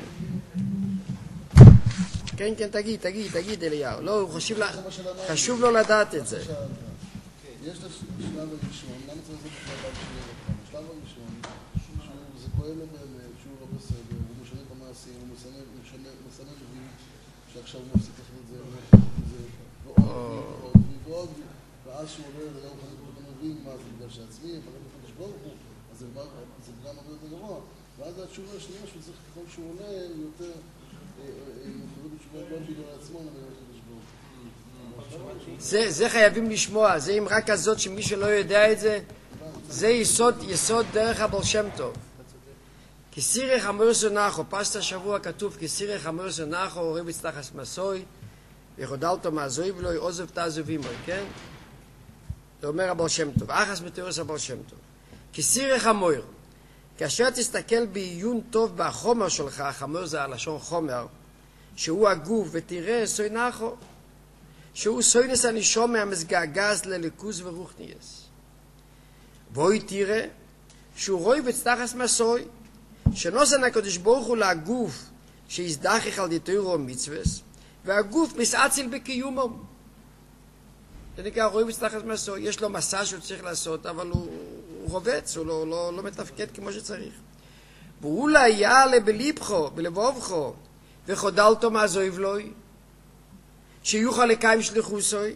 כן, כן, תגיד, תגיד, תגיד, אליהו. לא, הוא חשוב, חשוב לו לדעת את זה. יש את השלב הראשון, למה צריך לעשות את השלב השני? השלב הראשון, זה כואב לו באמת, שהוא לא בסדר, הוא משנה את המעשים, הוא מסנן לוי, שעכשיו הוא מפסיק לעשות את זה, ועוד, ועוד, ואז שהוא אומר, זה גם חלק אותו מבין, מה זה בגלל שעצמי, אבל לא חדש ברוך הוא, אז זה גם הרבה יותר גרוע. ואז התשובה השנייה שהוא צריך, ככל שהוא עולה, יותר, מפחדות בתשובה לא בגלל עצמו, אלא בגלל חדש ברוך הוא. זה, זה חייבים לשמוע, זה אם רק הזאת שמי שלא יודע את זה, זה יסוד, יסוד דרך הבר שם טוב. כי סירך אמר סונחו, פסט השבוע כתוב, כי סירך אמר סונחו, הוריב יצטחס מסוי, ויחודלתו מעזוי ולא יעוזב תעזובים, כן? זה אומר הבר שם טוב, אחס מתירוס הבר שם טוב. כי סירך אמר, כאשר תסתכל בעיון טוב בחומר שלך, החמור זה הלשון חומר, שהוא הגוף, ותראה סונחו, שהוא סוינס הנשום מהמסגעגז לליכוז ורוחניאס. בואי תראה שהוא רואי וצטחס מסוי, שנוסן הקדוש ברוך הוא לגוף שיזדחך על די תורה ומצוות, והגוף מסעציל בקיומו. זה נקרא רואים מצטחת מסור. יש לו מסע שהוא צריך לעשות, אבל הוא, הוא רובץ, הוא לא, לא, לא מתפקד כמו שצריך. ואולי יעלה בליבכו, בלבובכו, וחודלתו מעזוב לוי, שיוכל לקיים שליחוסוי.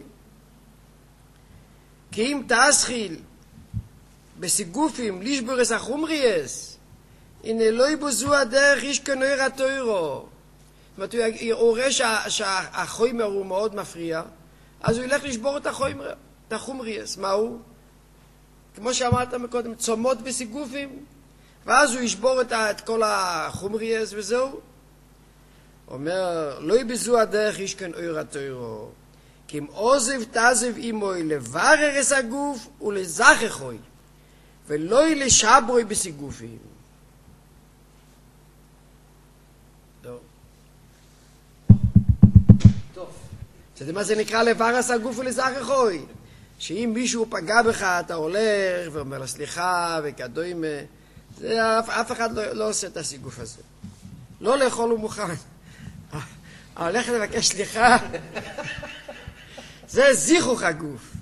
כי אם תאסחיל בסיגופים לישבורס החומרייס, הנה לא יבוזו הדרך איש כנויר התוירו. זאת אומרת, הוא רואה שהחומר הוא מאוד מפריע, אז הוא ילך לשבור את החומר, את החומרייס. מה הוא? כמו שאמרת מקודם, צומות בסיגופים, ואז הוא ישבור את, את כל החומרייס וזהו. אומר, לא יבוזו הדרך איש כנויר התוירו. כי אם עוזב תעזב אימוי לברר את הגוף ולזכחוי, ולא לשברוי בסיגופים. אתה יודע מה זה נקרא לברר את הגוף ולזכחוי? שאם מישהו פגע בך, אתה הולך ואומר לה סליחה וכדומה, זה אף, אף אחד לא, לא עושה את הסיגוף הזה. לא לאכול הוא מוכן. הולך לבקש סליחה, זה זיכוך הגוף.